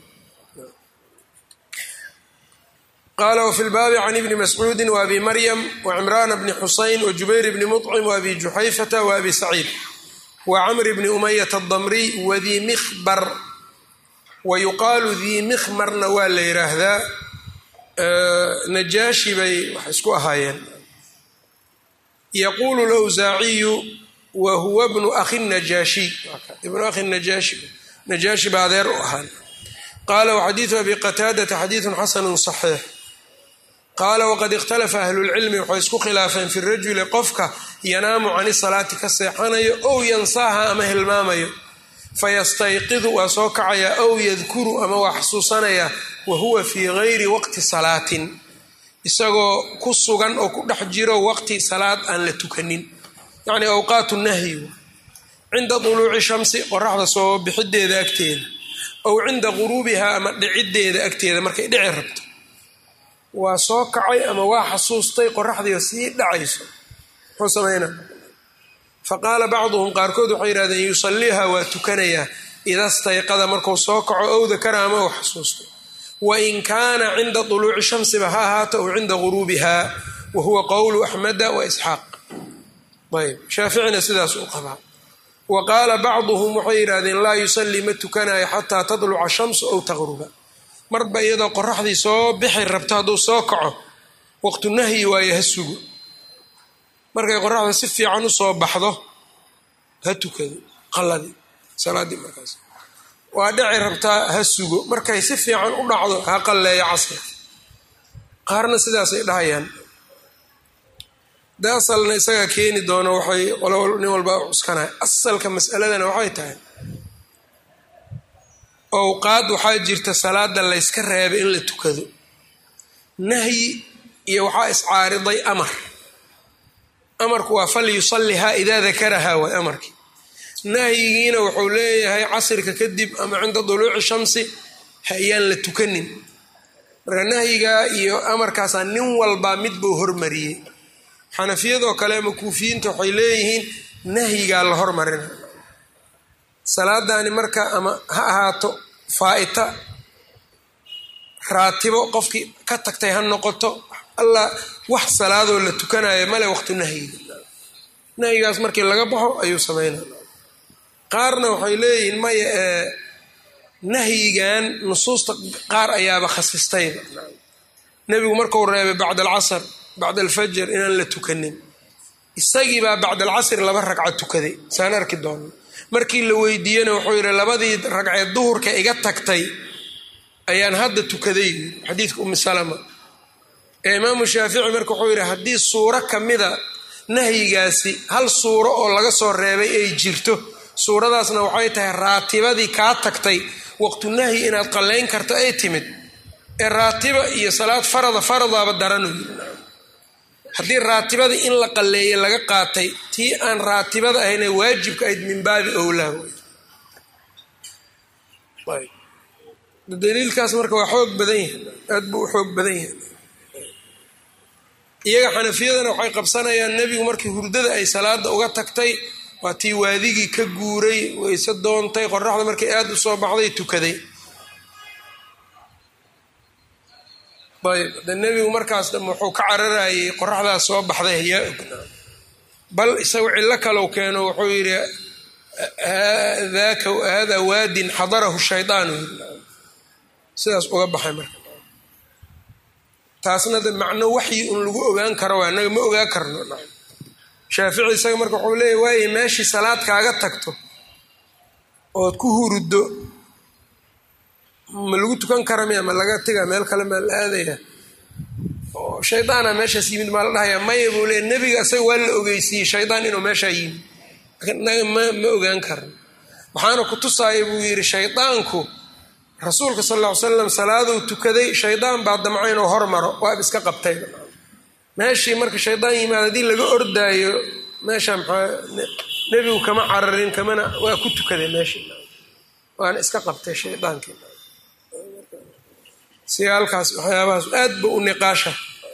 qaala wfi lbaabi can ibni mascuudi waabi maryam wacimraana bni xusayn wajubayr bni muطcim waabi juxayfata waabi saciid wacamri bni umayata adamriy wadii mikhbar wayuqaalu dii mikhmarna waa la yidhaahdaa najaashi bay wax isku ahaayeen yaquulu lawsaaciyu wa huwa bnu akhi najaashiy ibnu akhi najaashi najaashi ba adeer u ahaan qaala waxadiidu abi qataadata xadiidun xasanu صaxiix qaala waqad ikhtalafa ahlulcilmi waxay isku khilaafeen fi rajuli qofka yanaamu cani salaati ka seexanayo ow yansaaha ama hilmaamayo fayastayqidu waa soo kacaya ow yadkuru ama waa xasuusanaya wa huwa fii gayri waqti salaatin isagoo ku sugan oo ku dhex jiro waqti salaad aan la tukanin yacni awqaatu nahyi cinda duluuci shamsi qoraxda soo bixideeda agteeda ow cinda quruubihaa ama dhiciddeeda agteeda markay dhici rabto waa soo kacay ama waa xasuustay qoraxdiio sii dhacayso muxuu sameynaa faqaala bacduhum qaarkood waxay yidhahdeen yusalliiha waa tukanayaa ida stayqada markuu soo kaco ow dakara ama uu xasuusto wain kaana cinda duluuci shamsiba ha ahaato ow cinda guruubiha wa huwa qowlu axmeda wa isxaaq ayb shaaficina sidaas u qabaa wa qaala bacduhum waxay yidhahdeen laa yusallii ma tukanayo xataa tadluca shamsu ow taqruba marba iyadoo qoraxdii soo bixi rabto hadduu soo kaco waqtu nahyi waayo ha sugo markay qoraxda si fiican u soo baxdo ha tukado qaladii salaaddii markaas waa dhici rabtaa ha sugo markay si fiican u dhacdo ha qalleeyo casri qaarna sidaasay dhahayaan de asalna isagaa keeni doono waxay qolo nin walba cuskanahay asalka mas'aladana waxay tahay owqaad waxaa jirta salaada layska reebay in la tukado nahyi iyo waxaa iscaariday amar amarku waa fal yusallihaa idaa dakarahaa waay amarkii nahyigiina wuxuu leeyahay casirka kadib ama cinda duluuci shamsi hayaan la tukanin marka nahyigaa iyo amarkaasaa nin walbaa mid buu hormariyey xanafiyadoo kale ama kuufiyiinta waxay leeyihiin nahyigaa la hormarina salaadaani marka ama ha ahaato faa'ita raatibo qofkii ka tagtay ha noqoto alla wax salaadoo la tukanayo male waqtu nahyiga nahyigaas markii laga baxo ayuu sameynaya qaarna waxay leeyihiin maya ee nahyigan nusuusta qaar ayaaba khasistayba nebigu markuu reebay bacda alcasr bacda alfajr inaan la tukanin isagiibaa bacda alcasri laba ragca tukaday saan arki doono markii la weydiiyena wuxuu yidhi labadii ragceed duhurka iga tagtay ayaan hadda tukaday xadiidka ummi salama ee imaamu shaafici marka wuxuu yidhi haddii suuro ka mida nahyigaasi hal suuro oo laga soo reebay ay jirto suuradaasna waxay tahay raatibadii kaa tagtay waqtu nahyi inaad qallayn karto ay timid ee raatiba iyo salaad farada faradaaba daranu haddii raatibadii in la qalleeye laga qaatay tii aan raatibada ahayne waajibka ayd min baabi owlaa daliilkaas marka waa xoog badan yahay aad buu u xoog badan yahay iyaga xanafiyadana waxay qabsanayaan nebigu markii hurdada ay salaada uga tagtay waa tii waadigii ka guuray wayse doontay qoraxda markay aada u soo baxday tukaday ayb de nebigu markaas dham wuxuu ka cararayay qoraxdaas soo baxday yaa ognaa bal isagu cillo kalow keeno wuxuu yidhi daaka hada waadin xadarahu shaydaanu sidaas uga baxay marka taasna de macno waxyi un lagu ogaan karo waa inaga ma ogaa karno shaafici isaga marka wuxuu leeyahy waaye meeshii salaad kaaga tagto ood ku huruddo ma lagu tukan kara miya ma laga tegaa meel kale maa la aadaya oo shaydaana meeshaas yimid maa la dhahayaa maya buu leeya nebiga isaga waa la ogeysiiyey shaydaan inuu meeshaa yimid inaga ma ma ogaan karno waxaana ku tusaaya buu yidhi shaydaanku rasuulka sal alla ly slam salaaduu tukaday shaydaan baa damca inuu hormaro waab iska qabtay meeshii marka shaydaan yimaad haddii laga ordaayo meesha maxaa nebigu kama cararin kamana waa ku tukaday meeshii waana iska qabtay shaydaankii siyaalkaas waxyaabahaas aad ba u niqaasha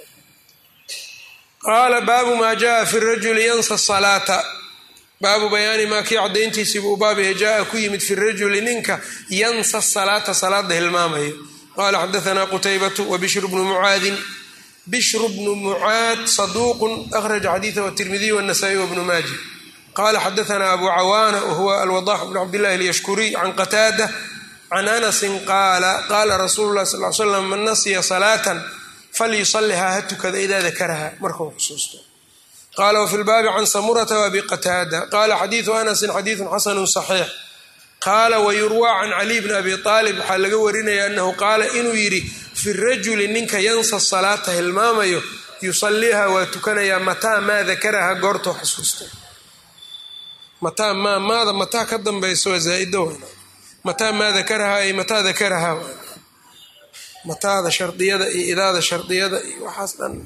qaala baabu maa jaa fi rajuli yansa salaata baabu bayaani maa kii caddayntiisiibu u baabaya jaa ku yimid fi rajuli ninka yansa salaata salaada hilmaamayo qaala xadaanaa qutaybatu wa bishru bnu mucaadin bishru bnu mucaad saduuqun akhraja xadiidahu atirmidiy wanasaa-iy wabnu maaji qaala xadaanaa abu cawaana wahuwa alwadax bnu cabdillahi alyashkuriy can qataada can anasin qaala qaala rasuulu llahi sal l slam man nasiya salaatan falyusalihaa ha tukada idaa dakaraha markuu xusuusto qaala wafi lbaabi can samurata waabi qataada qaala xadiidu anasin xadiidun xasanu saxiix qaala wayurwaa can caliy bni abi aalib waxaa laga warinaya anahu qaala inuu yidhi fi rajuli ninka yansa salaata hilmaamayo yusaliiha waa tukanayaa mataa maa dakaraha goortuu xasuusto mataa maa maada mataa ka dambayso waa zaa-ida weyna mataa maa dakaraha ay mataa dakaraha mataada shardiyada iyo idaada shardiyada iyo waxaas dhan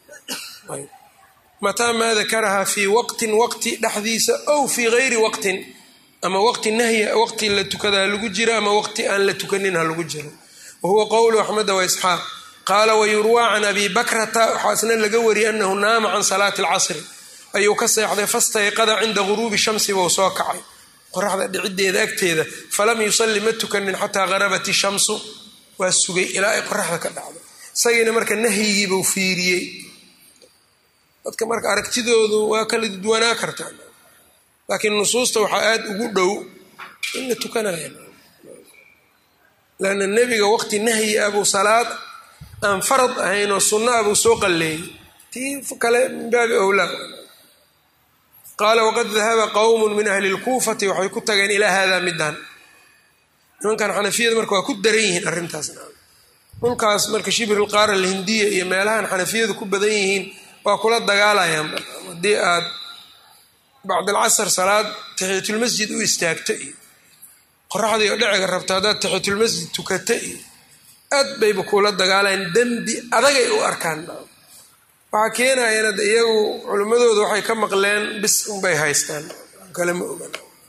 mataa maa dakaraha fii waqtin waqti dhexdiisa ow fii gayri waqtin ama waqti nahyi waqti la tukada ha lagu jiro ama waqti aan la tukanin ha lagu jiro wahuwa qowlu axmeda waisxaaq qaala wayurwaa can abi bakrata waxaasna laga wariyay anahu naama can salaati alcasri ayuu ka seexday fastayqada cinda guruubi shamsi bou soo kacay qoraxda dhiciddeeda agteeda falam yusalli ma tukanin xataa garabat ishamsu waa sugay ilaa ay qoraxda ka dhacdo isagiina marka nahyigiibuu fiiriyey dadka marka aragtidoodu waa kala dudwanaa kartaa laakiin nusuusta waxaa aada ugu dhow in la tukanaya laanna nebiga waqti nahyi abuu salaad aan farad ahayn oo sunno abuu soo qalleeyey tii kale min baabi owlaa qaala waqad dahaba qowmun min ahli lkuufati waxay ku tageen ilaa haadaa midaan nimankan xanafiyada marka waa ku daran yihiin arrintaasna dhulkaas marka shibr ilqaara alhindiya iyo meelahan xanafiyadu ku badan yihiin waa kula dagaalayaan haddii aad bacdalcasar salaad taxiyatulmasjid u istaagto iyo qoraxdii oo dheciga rabto haddaad taxiyatulmasjid tukata iyo aad bayba kula dagaalayaan dembi adagay u arkaan waxaa keenayana de iyagu culimmadooda waxay ka maqleen bis unbay haystaan kale ma ogan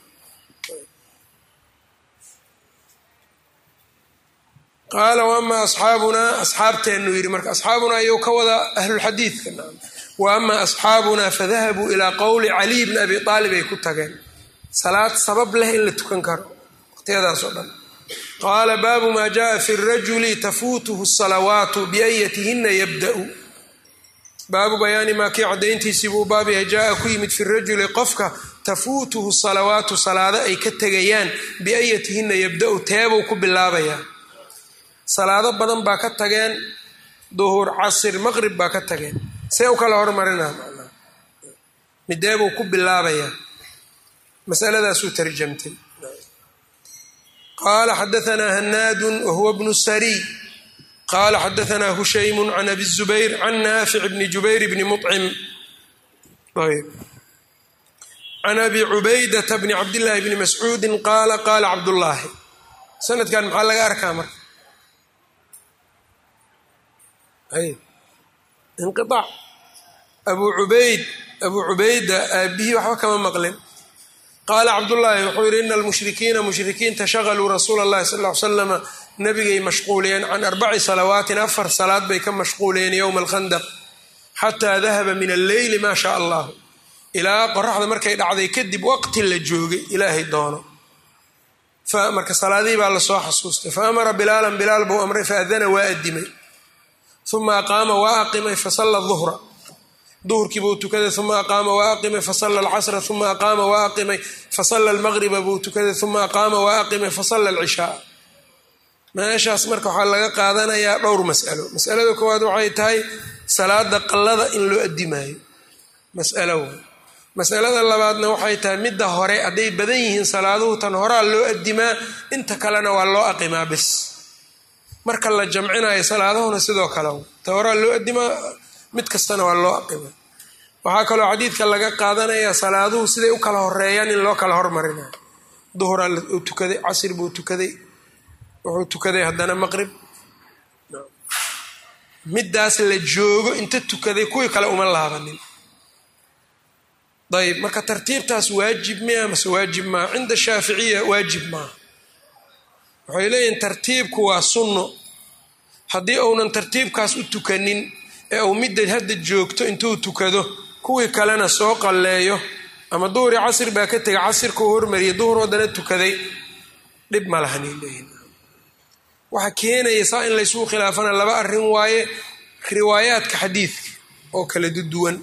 qaala waama asxaabunaa asxaabteennu yidhi marka asxaabunaa iyou ka wada ahlulxadiidka wa ama asxaabunaa fadahabuu ilaa qowli caliy bni abi aalib ay ku tageen salaad sabab leh in la tukan karo waqtiyadaas oo dhan qaala baabu maa jaaa fi rajuli tafuutuhu salawaatu biayatihina yabda'u baabu bayaani maa kii caddayntiisiibuu u baab yahay jaa-a ku yimid fi rajuli qofka tafuutuhu salawaatu salaado ay ka tegayaan biayatihina yabda-u teebuu ku bilaabayaa salaado badan baa ka tageen duhur casir maqrib baa ka tageen see u kala hormarinaa macnaa mideebuu ku bilaabayaa masaladaasuu tarjamtay qaala xadaanaa hanaadun wahuwa bnu sariy qaala xadaanaa hushaymu can abi zubayr can naafic bni jubayr bni mucim can abi cubaydata bni cabdillaahi bni mascuudin qaala qaala cabdullaahi sanadkan maxaa laga arkaa marka inqiaac abu cubayd abuu cubayda aabihii waxba kama maqlin qaala cabdullaahi wuxuu yidhi ina almushrikiina mushrikiinta shaqaluu rasuula allahi sal ll ly slama nabigay mashquuliyeen can arbaci salawaatin afar salaad bay ka mashquuliyeen yowma alkhandaq xataa dahaba min alleyli maa shaa allahu ilaa qoraxda markay dhacday kadib waqti la joogay ilaahay doono marka salaadihii baa lasoo xasuustay fa amara bilaalan bilaal buu amray faadana waa adimay uma aqaama waa aqimay fasalla duhra duhurkii buu tukaday uma aqaama waa aqimay fasalla alcasra uma aqaama waa aqimay fasalla almaqriba buu tukaday uma aqaama waa aqimay fasalla alcishaa meeshaas marka waxaa laga qaadanayaa dhowr mas'alo mas'alada koowaad waxay tahay salaada qallada in loo addimaayo mas'alo way masalada labaadna waxay tahay midda hore hadday badan yihiin salaaduhu tan horaa loo addimaa inta kalena waa loo aqimaa bis marka la jamcinayo salaadahuna sidoo kale ta horaa loo addimaa mid kastana waa loo aqimaa waxaa kaloo xadiidka laga qaadanayaa salaaduhu siday u kala horeeyaan in loo kala hormarinayo duhuraa uu tukaday casir buu tukaday wuxuu tukaday haddana maqrib middaas la joogo inta tukaday kuwii kale uma laabanin ayb marka tartiibtaas waajib miya mase waajib maa cinda shaaficiya waajib maa waxay leeyihin tartiibku waa sunno haddii uunan tartiibkaas u tukanin ee uu midda hadda joogto intuu tukado kuwii kalena soo qalleeyo ama duhuri casir baa ka tegay casirkuu hormariyay duhur haddana tukaday dhib ma lahanay leeyihin waxaa keenaya saa in laysugu khilaafana laba arrin waaye riwaayaadka xadiidka oo kala duwan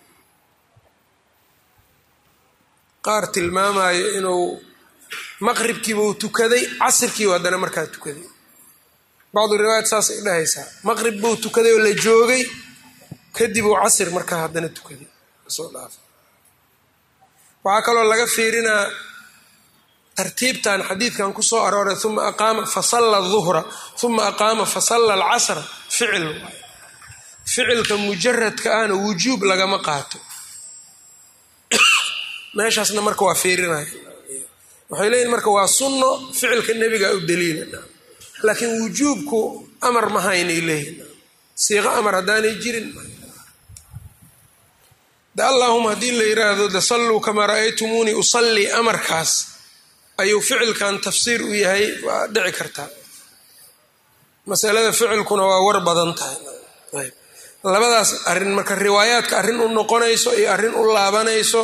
qaar tilmaamayo inuu maqribkiiba uu tukaday casirkiiba haddana markaa tukaday bacdu riwaayat saasay dhahaysaa maqrib buu tukaday oo la joogay kadib uu casir markaa haddana tukaday soo dhaafa waxaa kaloo laga fiirinaa tartiibtan xadiidkan ku soo arooray uma aqaama fasalla duhra uma aqaama fasalla alcasra ficil ficilka mujaradka ahna wujuub lagama qaato meeshaasna marka waa fiirinaya waxay leeyihin marka waa sunno ficilka nebiga u daliila laakiin wujuubku amar ma haynay leeyihin siiqo amar haddaanay jirin de allaahuma haddii la yiraahdo de salluu kamaa ra'aytumuunii usallii amarkaas ayuu ficilkan tafsiir u yahay waa dhici kartaa masalada ficilkuna waa war badan tahay labadaas arrin marka riwaayaadka arrin u noqonayso iyo arrin u laabanayso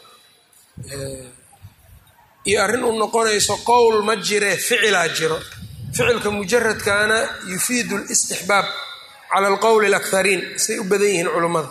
iyo arrin u noqonayso qowl ma jire ficilaa jiro ficilka mujaradkaana yufiidu listixbaab cala alqowli alakhariin say u badan yihiin culummada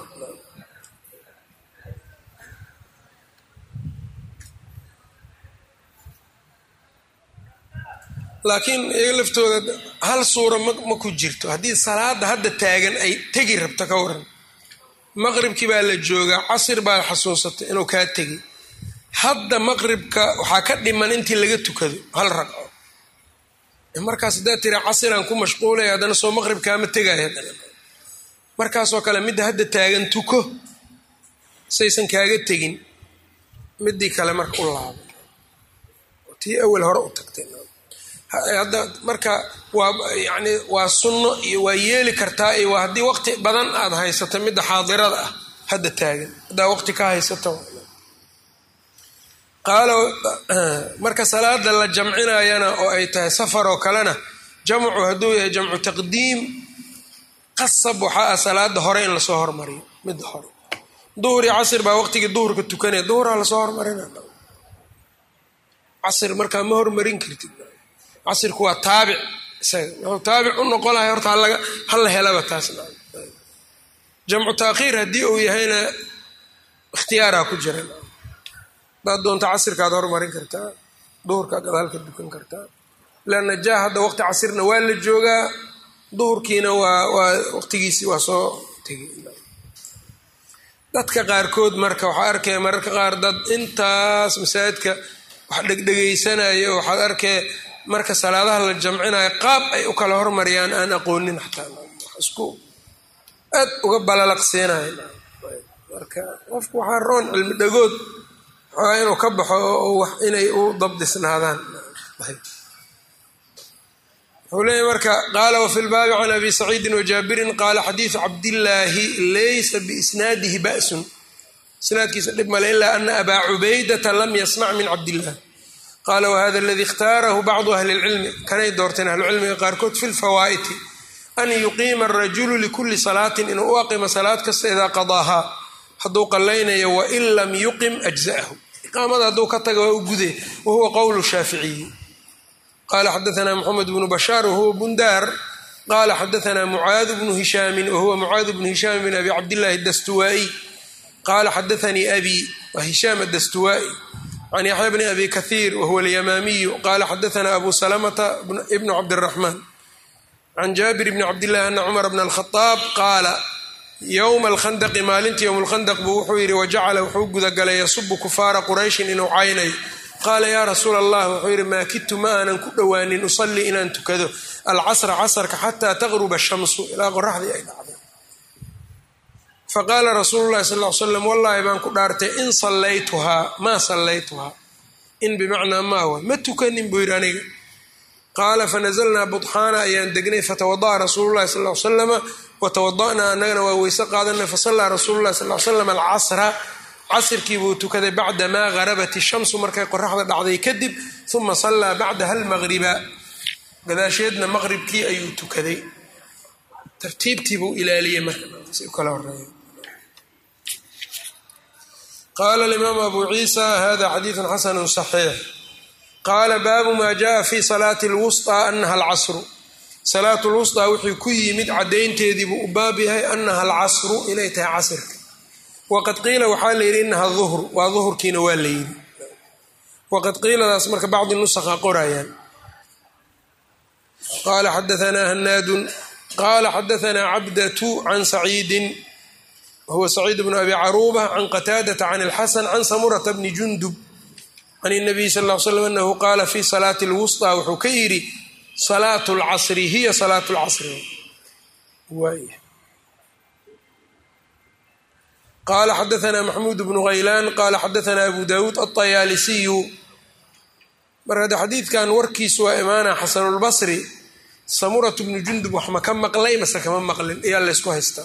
laakiin iyaga laftooda hal suura ma ku jirto haddii salaada hadda taagan ay tegi rabto ka waran maqribkii baa la joogaa casir baa xasuusatay inuu kaa tegi hadda maqribka waxaa ka dhiman intii laga tukado hal ragco markaas haddaad tira casiraan ku mashquulaya haddana soo maqribkaama tegaya haddana markaasoo kale midda hadda taagan tuko saysan kaaga tegin midii kale marka u laabo tii awal hore u tagtay hadda marka waa yani waa sunno iyo waa yeeli kartaa iyo waa haddii waqti badan aad haysato midda xaadirada ah hadda taagan haddaa waqti ka haysato qaalo marka salaada la jamcinayana oo ay tahay safar oo kalena jamcu hadduu yahay jamcu taqdiim qasab waxaa ah salaada hore in lasoo hormariyo midda hore duhur iyo casir baa waqtigii duhurka tukanaya duhuraa lasoo hormarina casir markaa ma hormarin kartid casirku waa taabic isaga wuxuu taabic u noqon lahay horta halaga hala helaba taasna jamcu taakhiir haddii uu yahayna ikhtiyaaraa ku jira hadaad doonta casirkaad hormarin kartaa duhurkaa gadaalka dukan kartaa leanna jaa hadda waqti casirna waa la joogaa duhurkiina waa waa waqtigiisii waa soo tegay dadka qaarkood marka waxaa arkaya mararka qaar dad intaas masaajidka wax dhegdhegaysanayo waxaad arkee marka salaadaha la jamcinayo qaab ay u kala hormariyaan aan aqoonin xataa isku aad uga balalaqseenayo marka qofku waxaa roon cilmi dhagood waxaa inuu ka baxo oo wax inay u dabdisnaadaan wuxuu leeyahy marka qaala wafi lbaabi can abi saciidin wajaabirin qaala xadiidu cabdillaahi laysa biisnaadihi ba'sun isnaadkiisa dhib male ilaa ana abaa cubaydata lam yasmac min cabdillaah qaala wahada aladii ikhtaarahu bacdu ahli lcilmi kanay doorteen ahlucilmiga qaarkood fi lfawaa'iti an yuqiima arajulu likulli salaatin inuu u aqimo salaad kasta idaa qadaahaa hadduu qallaynayo wain lam yuqim ajza'ahu iqaamada hadduu ka taga waa u gude wahuwa qowlu shaaficiyi qaala xadaanaa moxamed bnu bashaar wahuwa bundaar qala xadaثna mucaad bnu hishaami wahuwa mucaad bnu hishaam bn abi cabdillahi dastuwaa'i qala xadaثanii abi wa hishaam adastuwaa'i can yaxya bni abi kahiir wahuwa alyamaamiyu qala xadaثna abu salamata bnu cabdالraxmaan can jaabir bni cabdillahi ana cumar bna alkhadaab qaala yowma alkhandaqi maalintii yowm lkhandaq buu wuxuu yidhi wajacala wuxuu gudagalay yasubu kufaara qurayshin inuu caynayo qaala yaa rasuula allah wuxuu yidhi maa kidtu ma aanan ku dhowaanin usallii inaan tukado alcasra casrka xataa taqruba shamsu ilaa qoraxdii ay dhacday faqaala rasuulu llahi sal l slam wallaahi baan ku dhaartay in sallaytuhaa maa sallaytuhaa in bimacnaa maawa ma tukanin buu yidhi aniga qaala fanazalnaa budxaana ayaan degnay fatawada'a rasuulu llahi sal l slama watawada'naa annagana waa weyse qaadanay fasallaa rasuulu llahi sal l slam alcasra casrkii buu tukaday bacdamaa garabat ishamsu markay qoraxda dhacday kadib uma sallaa bacdaha almaqriba gadaasheedna maqribkii ayuu tukaday tartiibtii buu ilaaliyey marka kala horeeya qaala alimaamu abu ciisa hada xadiidu xasanu صaxiix qaala baabu maa jaءa fi salaati اlwusطىa anaha alcasru salaat lwusطىa wixii ku yimid caddaynteedii buu u baab yahay anaha alcasru inay tahay casrka waqad qiila waxaa la yidhi inaha duhru waa duhurkiina waa la yidhi waqad qiiladaas marka bacdi nusakha qorayaan qaala xadaanaa hanaadun qaala xadaanaa cabdatu can saciidin wahuwa saciid bnu abi caruuba can qataadata can alxasan can samurata bni jundub can الnabiy sal ll ly slam anahu qaala fi salaati اlwusطىa wuxuu ka yidhi salaat اlcasri hiya salaat اlcasri waay qala xadaثna maxmuud bnu haylaan qala xadaثna abu dawuud aلطayaalisiyu marka de xadiidkan warkiisu waa imaana xasanulbasri samuratu bnu jundub wax ma ka maqlay mase kama maqlin ayaa laysku haystaa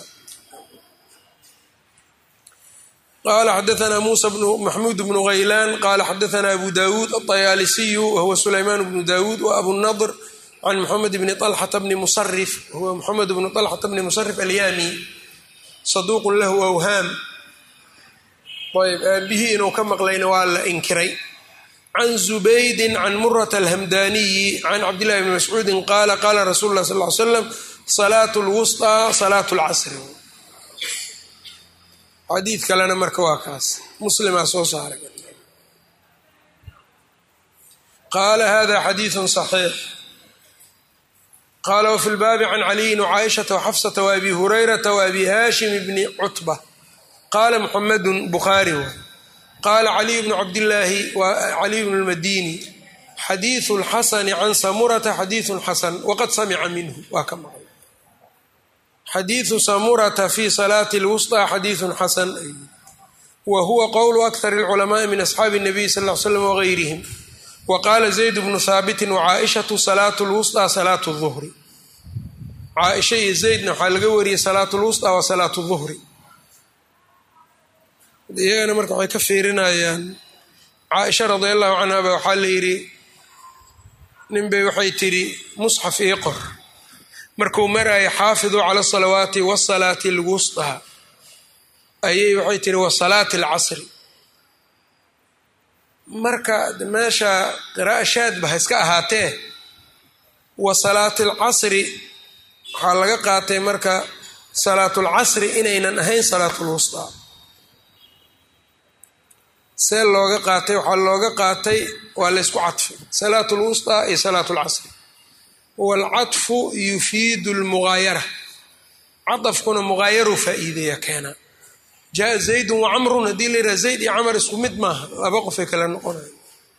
qala xadaثna musa maxmuud bnu haylaan qala xadaثna abu dawuud aلطayaalisiyu wahuwa sulaymaan bnu dawuud wa abu nadr can mxamed bni طalxata bni musarif wahuwa mxamed bnu طalxata bni musarif alyami saduuqun lahu awhaam ayb aabihii inuu ka maqlayna waa la inkiray can zubaydin can murata alhamdaniyi can cabdillahi bni mascuudin qaala qaala rasuulu lah sal ly slam salaatu lwusطىa salaatu lcasri xadiid kalena marka waa kaas muslimaa soo saaray qaala hada xadiiثu صaxiix qaala wfi lbaabi can caliyin wcaaishata wxafsata waabi hurayrata waabi haashim bni cutba qaala muxamedu bukhaari w qaala caliy bnu cabdillaahi wa caliy bnu lmadini xadiiثu اlxasani can samurata xadiiثu xasan waqad samica minhu waa ka maqlay xadiiثu samurata fi salaati اlwusطى xadiiثu xasan wa huwa qowlu akthar اlculamaءi min asxaabi الnabiy sal ly slam wagayrihim waqaala zayd bnu haabitin wcaaishatu salaatu lwusطىa salaatu الظuhri caaisha iyo zaydna waxaa laga wariyey salaatu lwusطىa wa salaatu الظuhri iyagana marka waxay ka fiirinayaan caaisha radi allahu canha ba waxaa la yidhi ninbay waxay tidhi musxaf ii qor markuu maraayo xaafiduu cala الsalawaati wالsalaati اlwusطىa ayay waxay tihi wasalaati اlcasri marka meesha qira'a shaadba ha iska ahaatee wa salaati alcasri waxaa laga qaatay marka salaatulcasri inaynan ahayn salaatulwusطaa see looga qaatay waxaa looga qaatay waa laysku cadfay salaatulwusطaa iyo salaatulcasri waalcadfu yufiidu lmugaayara cadafkuna mugaayaru faa'iideeya keena jaa zaydun wa camrun haddii la yidhaha zayd iyo camar isku mid maaha laba qofay kala noqonayo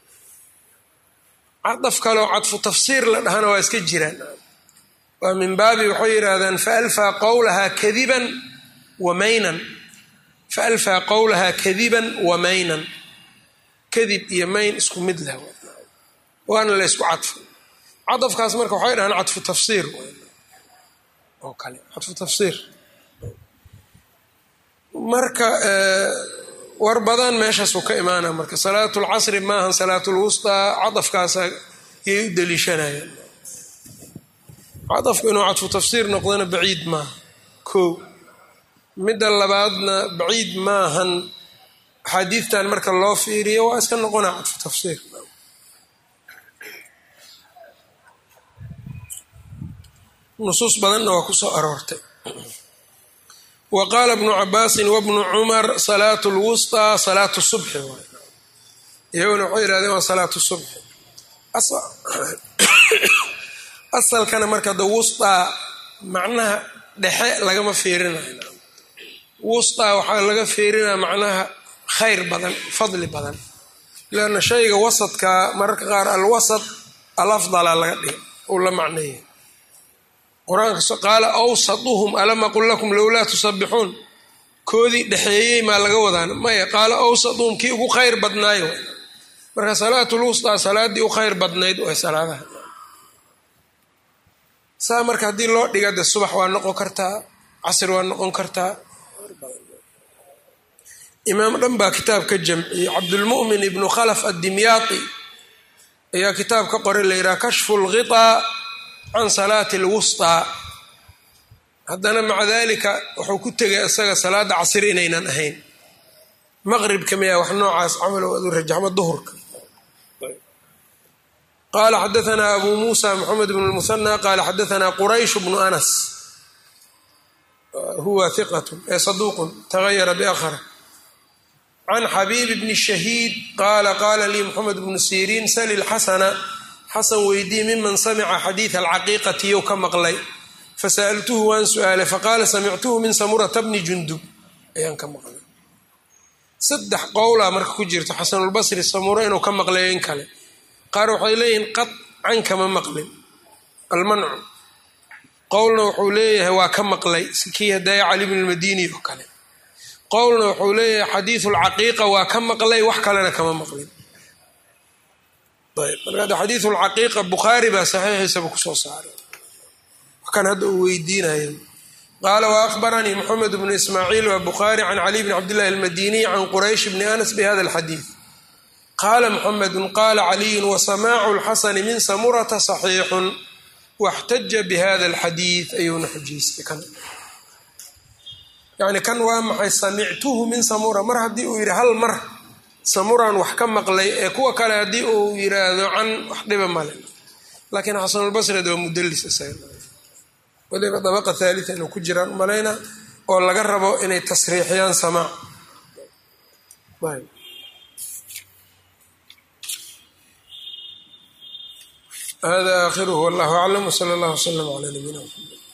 cadaf kaloo cadfu tafsiir la dhahana waa iska jiraan waa min baabi waxay yidhaahdaan faalfaa qowlahaa kadiban wa maynan faalfaa qowlahaa kadiban wa maynan kadib iyo mayn isku mid leh waana la ysku cadfo cadafkaas marka waxay dhahaan cadfu tafsiir oo kale cadfu tafsiir marka war badan meeshaasuu ka imaana marka salaatu lcasri maahan salaatu lwusطaa cadafkaasa yay u daliishanayaan cadafku inuu cadfu tafsiir noqdana baciid maaha ko midda labaadna baciid maahan axaadiidtan marka loo fiiriyo waa iska noqonaa cadfu tafsiir nusuus badanna waa ku soo aroortay. wa qaala ibnu cabaasin wabnu cumar salaatu lwusطaa salaatu subxi waay iyaguna waxay yihahdeen waa salaatu subxi. asalkana marka da wusطaa macnaha dhexe lagama fiirinayo. wusطaa waxaa laga fiirinaya macnaha khayr badan fadli badan lanna shayga wasadka mararka qaar alwasط alafdala laga dhiga uu la macneeya. qur-aanka qaala awsatuhum alam aqul lakum lowlaa tusabixuun koodii dhexeeyey maa laga wadaan maya qaala awsatuhum kii ugu khayr badnaayo marka salaatulwusطaa salaaddii u khayr badnayd waa salaadaha saa marka haddii loo dhiga de subax waa noqon kartaa casr waa noqon kartaa. imaam dhan baa kitaab ka jamciyey cabdulmu'min ibnu khalaf addimyaati ayaa kitaab ka qoray la yidhaha kashfu lghiطaa can salaati alwusطaa. haddana maca dalika wuxuu ku tegay isaga salaada casir inaynan ahayn maqribka miyaa wax noocaas camalow adu rajaxmo duhurka. qaala xadaanaa abu muusa moxamed bn lmuhanى qaala xadaanaa quraysh bnu anas huwa hiqat ee saduuqun tagayara biakhara can xabiib bni shahiid qaala qaala lii moxamed bnu siriin sali lxasana xasan weydii miman samica xadiida alcaqiiqati yow ka maqlay fasa'altuhu waan su-aalay faqaala samictuhu min samurata bni jundub ayaan ka maqlay. saddex qowlaa marka ku jirto xasanulbasri samuro inuu ka maqlay in kale qaar waxay leeyihiin qad can kama maqlin almancu qowlna wuxuu leeyahay waa ka maqlay kii hadaaya cali bn lmadini oo kale qowlna wuxuu leeyahay xadiidu lcaqiiqa waa ka maqlay wax kalena kama maqlin. ayb marka xadiidu lcaqiiqa bukhaari baa saxiixiisaba kusoo saaray kan hadda uu weydiinayo. qaala waahbaranii moxamed bnu ismaaciil wa bukhaari can cali bni cabdillahi almadiniy can quraysh bni anas bihada alxadiid qaala moxamedun qaala caliyun wasamaacu lxasani min samurata saxiixun waxtaja bihada alxadiid ayuuna xujiystay kan yani kan waa maxay samictuhu min samura mar haddii uu yidhi hal mar samuraan wax ka maqlay ee kuwa kale haddii uu yiraahdo can wax dhiba male laakiin xasanulbasrida waa mudalis waliba dabaqa haalita inuu ku jiraan malayna oo laga rabo inay tasriixiyaan samaac. hada aakhiruhu wallahu aclam wsala allah wslam calaa nabiyina mxamed.